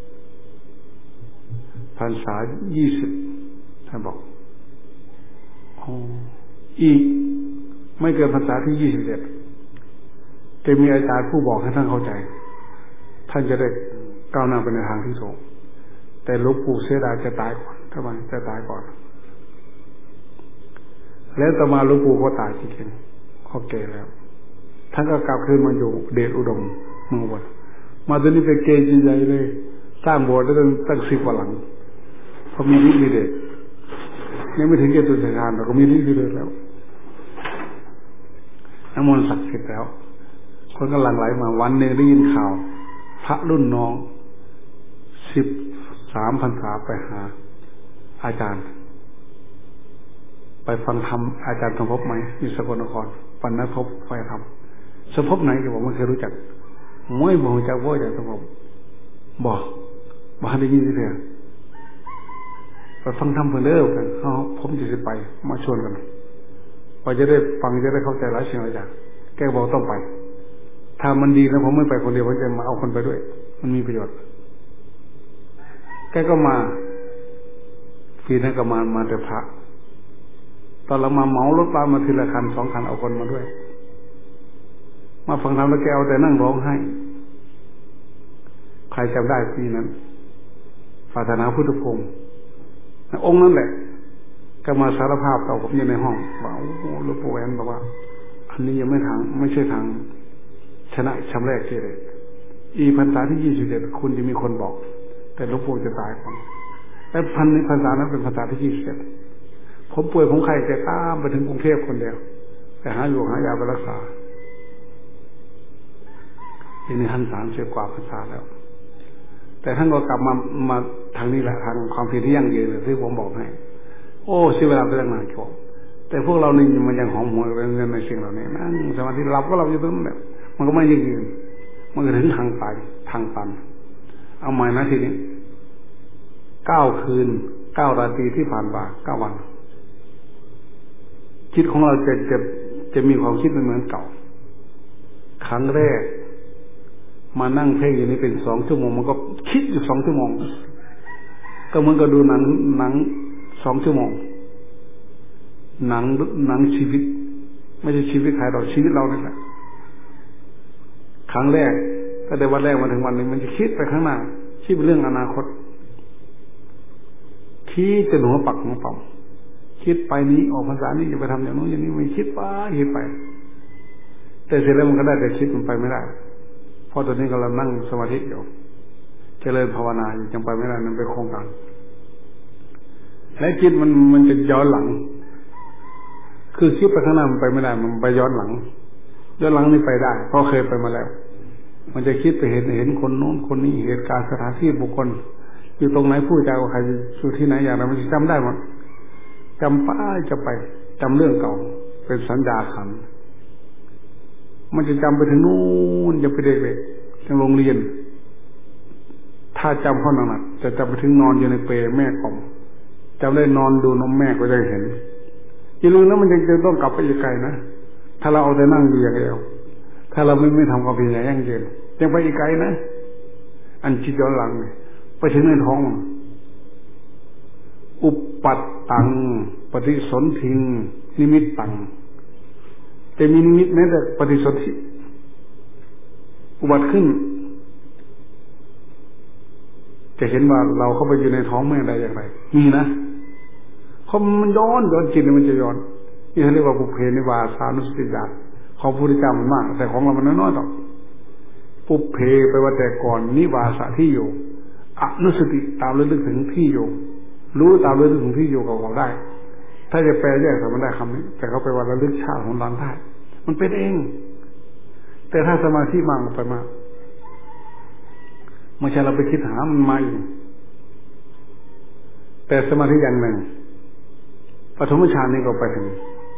ภาษายี่สิบท่านบอกโอ้อีกไม่เกินภาษาที่ยี่สิบเอ็ดจะมีอาจารย์ผู้บอกให้ท่านเข้าใจท่านจะได้ก้าวหน้าไปในทางที่ถูกแต่หลวงปู่เสดาจะตายก่อนทำไมจะตายก่อนแล้วต่อมาหลวงปู่ก็ตายจริงๆเขาแก่แล้วท่านก็กลับคืนมาอยู่เดชอุดมเมืองวัดมาตอนนี้ไปเกจิใหญ่เลยสร้างโบสถ์ได้ตั้งตั้งสิบกว่าหลังเพราะมีฤทธิ์มีเดชยังไม่ถึงเกตุสถานแต่ก็มีฤทธิ์มีเดชแล้วน้ำมนต์ศักดิ์สิทธิ์แล้วคนก็หลั่งไหลมาวันหนึ่งได้ยินข่าวพระรุ่นน้องสิบสามพรรษาไปหาอาจารย์ไปฟังธรรมอาจารย์สมภพไหมมีสกลนครปันนัพบไฟธรรมสมภพไหนแกบอกไม่เคยรู้จักไม่บอกจากว่าอาจารย์สมภพบอกบอกได้ยินสิเพียงไปฟังธรรมเพื่อนเลิกกันเขาผมจะไปมาชวนกันพอจะได้ฟังจะได้เข้าใจหลายสิ่งหลายอย่างแกบอกต้องไปถ้ามันดีแล้วผมไม่ไปคนเดียวผมจะมาเอาคนไปด้วยมันมีประโยชน์แกก็มาปีนั้นก็มามาแต่พระตอนเรามาเหมารถบัสมาทีละคันสองคันเอาคนมาด้วยมาฟังธรรมแล้วแกเอาแต่นั่งร้องไห้ใครจำได้ปีนั้นปรารถนาพุทธภูมิองค์นั้นแหละก็มาสารภาพต่อผมอยู่ในห้องว่าโอ้โหหลวงปู่แหวนบอกว่าอันนี้ยังไม่ทางไม่ใช่ทางชนะชำระกิเลสอีพรรษาที่ยี่สิบเอ็ดคุณจะมีคนบอกแต่หลวงปู่จะตายก่อนและพันในพรรษานั้นเป็นพรรษาที่ยี่สิบเอ็ดผมป่วยผมไข้แกตามไปถึงกรุงเทพคนเดียวไปหาหลวงหายาไปรักษาทีนี้ท่านสามสิบกว่าพรรษาแล้วแต่ท่านก็กลับมามาทางนี้แหละทางความเพียรที่ยั่งยืนเลยที่ผมบอกให้โอ้เสียเวลาไปตั้งนานครับแต่พวกเรานี่มันยังหอมหวนเงินในสิ่งเหล่านี้นั่งสมาธิหลับก็หลับอยู่ตรงนั้นแหละมันก็ไม่ยั่งยืนมันก็ถึงทางตายทางตันเอาใหม่นะทีนี้เก้าคืนเก้าราตรีที่ผ่านมาเก้าวันจิตของเราจะจะจะมีความคิดไม่เหมือนเก่าครั้งแรกมานั่งเพ่งอย่างนี้เป็นสองชั่วโมงมันก็คิดอยู่สองชั่วโมงก็เหมือนกับดูหนังหนังสองชั่วโมงหนังหนังชีวิตไม่ใช่ชีวิตใครเราชีวิตเรานี่แหละครั้งแรกก็แต่วันแรกมาถึงวันนึงมันจะคิดไปข้างหน้าคิดเป็นเรื่องอนาคตคิดจะหนูปักของเป่าคิดไปนี้ออกภาษานี้จะไปทำอย่างนู้นอย่างนี้ไม่คิดไปคิดไปแต่เสร็จแล้วมันก็ได้แต่คิดมันไปไม่ได้เพราะตอนนี้กำลังนั่งสมาธิอยู่เจริญภาวนาอยู่ยังไปไม่ได้นั่นเป็นโครงการและจิตมันมันจะย้อนหลังคือคิดไปข้างหน้ามันไปไม่ได้มันไปย้อนหลังย้อนหลังนี่ไปได้เพราะเคยไปมาแล้วมันจะคิดไปเห็นเห็นคนโน้นคนนี้เหตุการณ์สถานที่บุคคลอยู่ตรงไหนผู้จากใครอยู่ที่ไหนอย่างไรมันจะจำได้หมดจำป้ายจะไปจำเรื่องเก่าเป็นสัญญาขันมันจะจำไปถึงนู่นจะไปเด็กๆถึงโรงเรียนถ้าจำข้อหนักๆจะจำไปถึงนอนอยู่ในเปรแม่กล่อมจำได้นอนดูนมแม่ก็จะเห็นอย่าลืมนะมันยังจะต้องกลับไปอีกไกลนะถ้าเราเอาแต่นั่งอยู่อย่างเดียวถ้าเราไม่ไม่ทำความเพียรอย่างยั่งยืนยังไปอีกไกลนะอันจิตย้อนหลังไปถึงในท้องอุปปัตตังปฏิสนธิงนิมิตตังจะมีนิมิตแม้แต่ปฏิสนธิอุบัติขึ้นจะเห็นว่าเราเข้าไปอยู่ในท้องแม่ได้อย่างไรมีนะเพราะมันย้อนย้อนจิตมันจะย้อนนี่เขาเรียกว่าปุเพนิวาสานุสติญาณของพระพุทธเจ้ามันมากแต่ของเรามันน้อยๆต่อปุเพไปว่าแต่ก่อนนิวาสะที่อยู่อนุสติตามระลึกถึงที่อยู่รู้ตามระลึกถึงที่อยู่ของเราได้ถ้าจะแปลแยกแต่มันได้คำนี้แต่เขาไปว่าระลึกชาติของเราได้มันเป็นเองแต่ถ้าสมาธิมากไปมากไม่ใช่เราไปคิดหามันมาเองแต่สมาธิอย่างหนึ่งปฐมฌานนี่ก็ไปถึง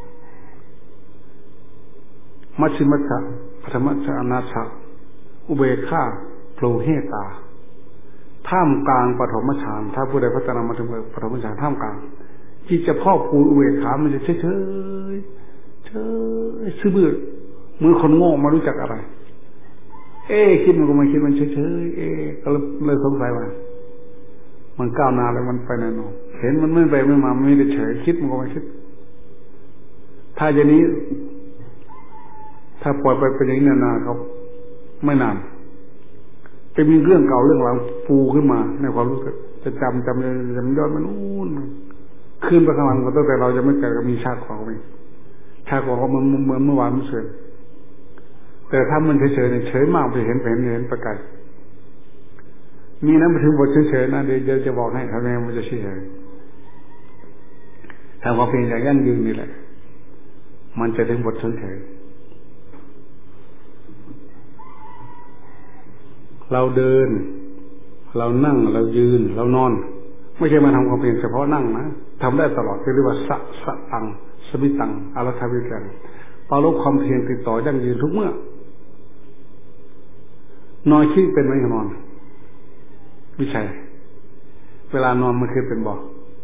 มัชฌิมัชฌะปฐมฌานาชะอุเบกขาโผล่เฮตาท่ามกลางปฐมฌานถ้าผู้ใดพัฒนามาถึงปฐมฌานท่ามกลางจิตจะพอกพูนอุเบกขามันจะเฉยเฉยเฉยซื่อบื้อเหมือนคนโง่มารู้จักอะไรเอ๊คิดมันก็ไม่คิดมันเฉยเฉยเอ๊ก็เลยสงสัยว่ามันก้าวหน้าแล้วมันไปแน่นอนเห็นมันไม่ไปไม่มาไม่ได้เฉยคิดมันก็ไม่คิดถ้าอย่างนี้ถ้าปล่อยไปเป็นอย่างนี้นานๆครับไม่นานจะมีเรื่องเก่าเรื่องหลังฟูขึ้นมาในความรู้สึกจะจำจำจำย้อนมันนู่นขึ้นไปข้างหลังก็ตั้งแต่เราจะไม่เกิดก็มีชาติของเราเองชาติของเรามันเหมือนเมื่อวานเมื่อคืนแต่ถ้ามันเฉยๆเฉยมากไปเห็นเห็นเห็นประกายมีนั้นไปถึงบทเฉยๆนะเดี๋ยวจะบอกให้ทำไงมันจะเฉยๆทำความเพียรอย่างยั่งยืนนี่แหละมันจะถึงบทเฉยๆเราเดินเรานั่งเรายืนเรานอนไม่ใช่มาทำความเพียรเฉพาะนั่งนะทำได้ตลอดเรียกว่าสะสะตังสมิตังอารัฐวิกังปาลบความเพียรติดต่อยั่งยืนทุกเมื่อนอนคิดเป็นไหมนอนวิชัยเวลานอนมันคือเป็นบ่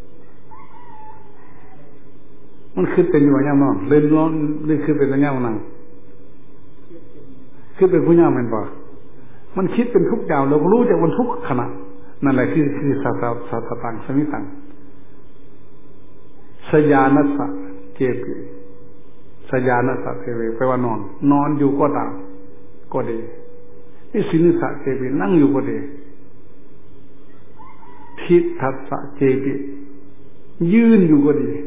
มันคือเป็นอยู่อย่างนอนเล่นนอนนี่คือเป็นอย่างนั่งคือเป็นผู้ย่าเป็นบ่มันคิดเป็นทุกอย่างเราก็รู้จากมันทุกขณะนั่นแหละคือคือสัตสัตตังสมิตังสยานัสสะเจปิสยานัสสะเทเวแปลว่านอนนอนอยู่ก็ตามก็ดีนี่สินิสะเจปินั่งอยู่ก็ดีทิฏฐัสสะเจปิยืนอยู่ก็ดี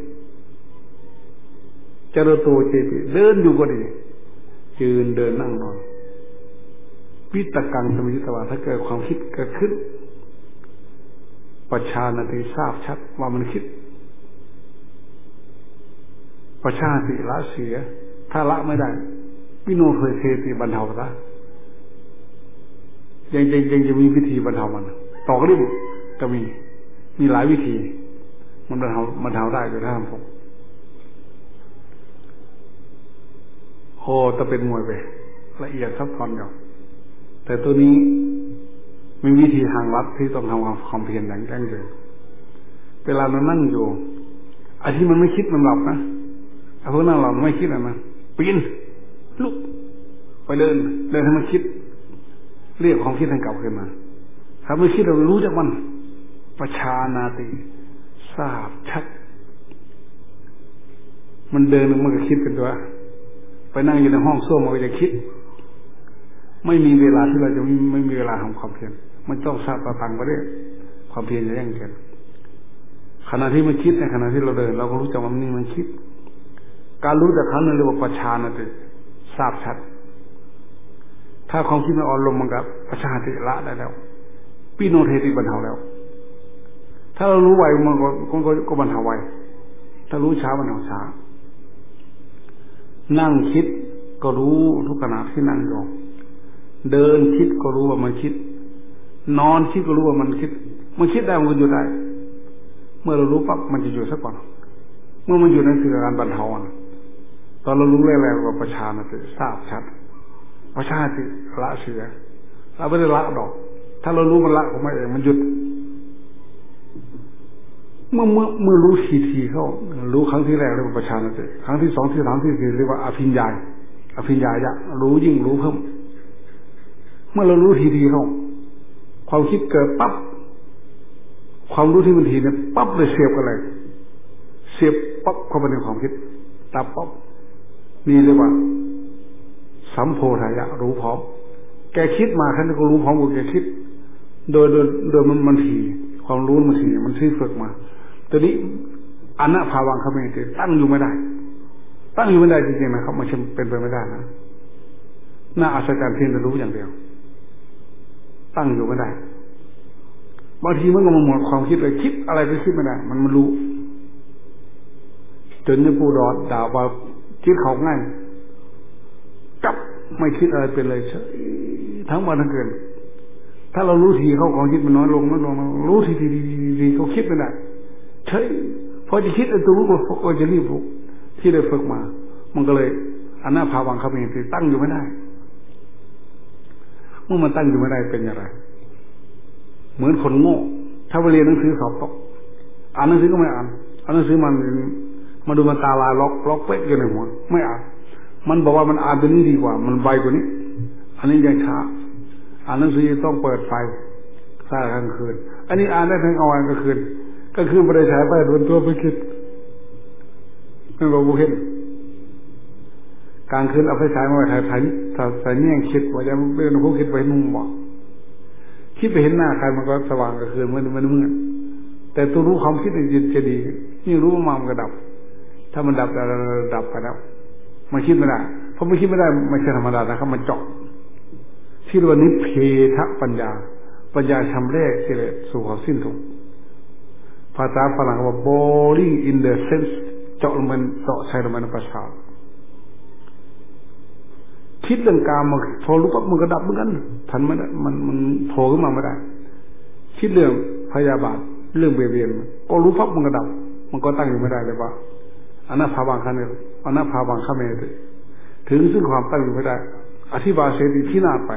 จรโตเจปิเดินอยู่ก็ดียืนเดินนั่งนอนวิตกังสมิตวาถ้าเกิดความคิดเกิดขึ้นปัจฉานาติทราบชัดว่ามันคิดปัจฉาติละเสียถ้าละไม่ได้วิโนเคยเทติบรรเทาละยังยังยังจะมีวิธีบรรเทามันต่อก็ได้ก็มีมีหลายวิธีมันบรรเทาบรรเทาได้โดยท่านผมโอ้จะเป็นมวยไปละเอียดซับซ้อนอยู่แต่ตัวนี้มีวิธีทางลัดที่ต้องทำความเพียรอย่างแข็งแรงเวลาเรานั่งอยู่ไอ้ที่มันไม่คิดมันหลับนะไอ้พวกนั่งหลับไม่คิดอ่ะนะปีนลุกไปเดินเดินให้มันคิดเรียกความคิดให้กลับขึ้นมาถ้าไม่คิดเรารู้จากมันประชานาติทราบชัดมันเดินมันก็คิดเป็นตัวไปนั่งอยู่ในห้องส้วมมันก็จะคิดไม่มีเวลาที่เราจะไม่ไม่มีเวลาทำความเพียรมันต้องสร้างประตังไปเรื่อยความเพียรจะแย่งกันขณะที่มันคิดในขณะที่เราเดินเราก็รู้จักว่ามันนี่มันคิดการรู้จากเขานั่นเรียกว่าประชานาติทราบชัดถ้าความคิดมันอ่อนลงมันกับประชาติละได้แล้วปีโนเทติบรรเทาแล้วถ้าเรารู้ไวมันก็ก็ก็บรรเทาไวถ้ารู้ช้าบรรเทาช้านั่งคิดก็รู้ทุกขณะที่นั่งอยู่เดินคิดก็รู้ว่ามันคิดนอนคิดก็รู้ว่ามันคิดมันคิดได้มันก็อยู่ได้เมื่อเรารู้ปั๊บมันจะอยู่ซะก่อนเมื่อมันอยู่นั่นคือการบรรเทาตอนเรารู้แล้วๆว่าประชานาติทราบชัดประชาติละเสียเราไม่ได้ละดอกถ้าเรารู้มันละของมันเองมันหยุดเมื่อเมื่อเมื่อรู้ทีทีเข้ารู้ครั้งที่แรกเรียกว่าประชานาติครั้งที่สองที่สามที่สี่เรียกว่าอภิญญาอภิญญายะรู้ยิ่งรู้เพิ่มเมื่อเรารู้ทีทีเข้าคความคิดเกิดปั๊บความรู้ที่มันทีเนี่ยปั๊บเลยเสียบกันเลยเสียบปั๊บเข้าไปในความคิดตับปั๊บนี่เรียกว่าสัมโพธายะรู้พร้อมแกคิดมาท่านก็รู้พร้อมกับแกคิดโดยโดยโดยมันมันทีความรู้มันทีมันที่ฝึกมาตอนนี้อนัภาวังคเมติตั้งอยู่ไม่ได้ตั้งอยู่ไม่ได้จริงๆนะครับมันเป็นไปไม่ได้นะน่าอัศจรรย์เพียงแต่รู้อย่างเดียวตั้งอยู่ไม่ได้บางทีมันก็มันหมดความคิดเลยคิดอะไรก็คิดไม่ได้มันมันรู้จนเนี่ยปูดอดด่าว่าคิดเขาง่ายจับไม่คิดอะไรเป็นเลยทั้งวันทั้งคืนถ้าเรารู้ทีเขาความคิดมันน้อยลงน้อยลงรู้ทีทีทีเขาคิดไม่ได้ใช่พอจะคิดไอ้ตัวรู้ก็จะรีบรู้ที่ได้ฝึกมามันก็เลยอนาภาวังคเมติตั้งอยู่ไม่ได้เมื่อมันตั้งอยู่ไม่ได้เป็นอย่างไรเหมือนคนโง่ถ้าไปเรียนหนังสือสอบตกอ่านหนังสือก็ไม่อ่านอ่านหนังสือมันมาดูมันตาลายล็อกล็อกเป๊ะอยู่ในหัวไม่อ่านมันบอกว่ามันอ่านตัวนี้ดีกว่ามันไวกว่านี้อันนี้ยังช้าอ่านหนังสือต้องเปิดไฟซ่ากลางคืนอันนี้อ่านได้ทั้งกลางวันกลางคืนก็คือไปได้ใช้ไปโดนตัวไปคิดไม่บอกบุเห็นกลางคืนเอาไฟฉายมาถ่ายถ่ายถ่ายเนี่ยคิดว่าจะเป็นผู้คิดไปนุ่งบอกคิดไปเห็นหน้าใครมันก็สว่างกลางคืนมันมันมืดแต่ตัวรู้ความคิดเนี่ยจะดียิ่งรู้มามันก็ดับถ้ามันดับแล้วดับไปแล้วมันคิดไม่ได้เพราะไม่คิดไม่ได้ไม่ใช่ธรรมดานะครับมันเจาะที่เรียกว่านิเพทปัญญาปัญญาชำแรกกิเลสสู่ความสิ้นทุกข์ภาษาฝรั่งว่า boring in the sense เจาะลงมันเจาะใส่ลงมันในประสาทคิดเรื่องกามมันพอรู้ปั๊บมันก็ดับเหมือนกันทันไม่ได้มันมันโผล่ขึ้นมาไม่ได้คิดเรื่องพยาบาทเรื่องเบียดเบียนก็รู้ปั๊บมันก็ดับมันก็ตั้งอยู่ไม่ได้เลยว่าอนาภาวังคเมติอนาภาวังคเมติถึงซึ่งความตั้งอยู่ไม่ได้อธิบายเสรีที่น่าไป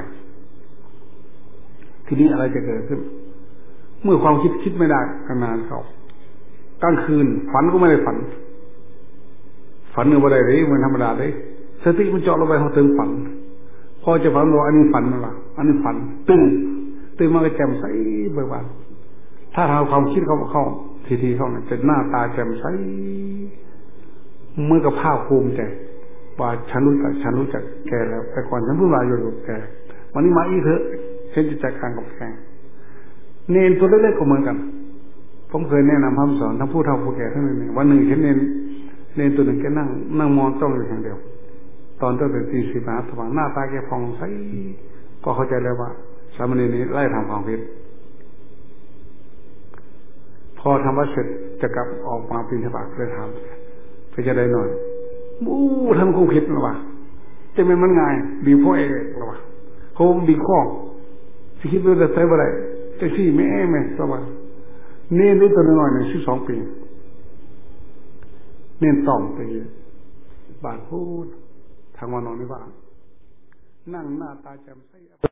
ทีนี้อะไรจะเกิดขึ้นเมื่อความคิดคิดไม่ได้นานเข้ากลางคืนฝันก็ไม่ได้ฝันฝันเรื่องอะไรเลยมันธรรมดาเลยสติมันเจาะลงไปเขาถึงฝันพอจะฝันว่าอันนี้ฝันนั่นล่ะอันนี้ฝันตึงตึงมาก็แจ่มใสเบิกบานถ้าทางความคิดเขาเข้าทีทีเข้าเนี่ยจะหน้าตาแจ่มใสเมื่อกับภาคภูมิใจว่าฉันรู้จักฉันรู้จักแกแล้วแต่ก่อนฉันพูดลายอยู่กับแกวันนี้มาอีเถอะฉันจะจัดการกับแกเนนตัวเล็กๆก็เหมือนกันผมเคยแนะนำคำสอนทั้งผู้เฒ่าผู้แก่ทั้งนั้นวันหนึ่งเห็นเนนเนนตัวหนึ่งแกนั่งนั่งมองจ้องอยู่อย่างเดียวตอนตั้งแต่ตีสี่มาสว่างหน้าตาแกผ่องใสก็เข้าใจแล้วว่าสามเณรนี้ไล่ทำความผิดพอทำวัดเสร็จจะกลับออกมาบิณฑบาตเลยถามไปจะได้หน่อยบู๊ทำคู่คิดหรอวะจะเป็นมันง่ายบีบพ่อเอกหรอวะเขาบีบข้อที่คิดว่าจะใช้อะไรจะซี่ไม่แอ้ไม่หรอวะเน้นด้วยตัวน้อยหนึ่งสิบสองปีเน้นต่อมไปบาดพูดทางวันนอนไม่ว่านั่งหน้าตาแจ่มใส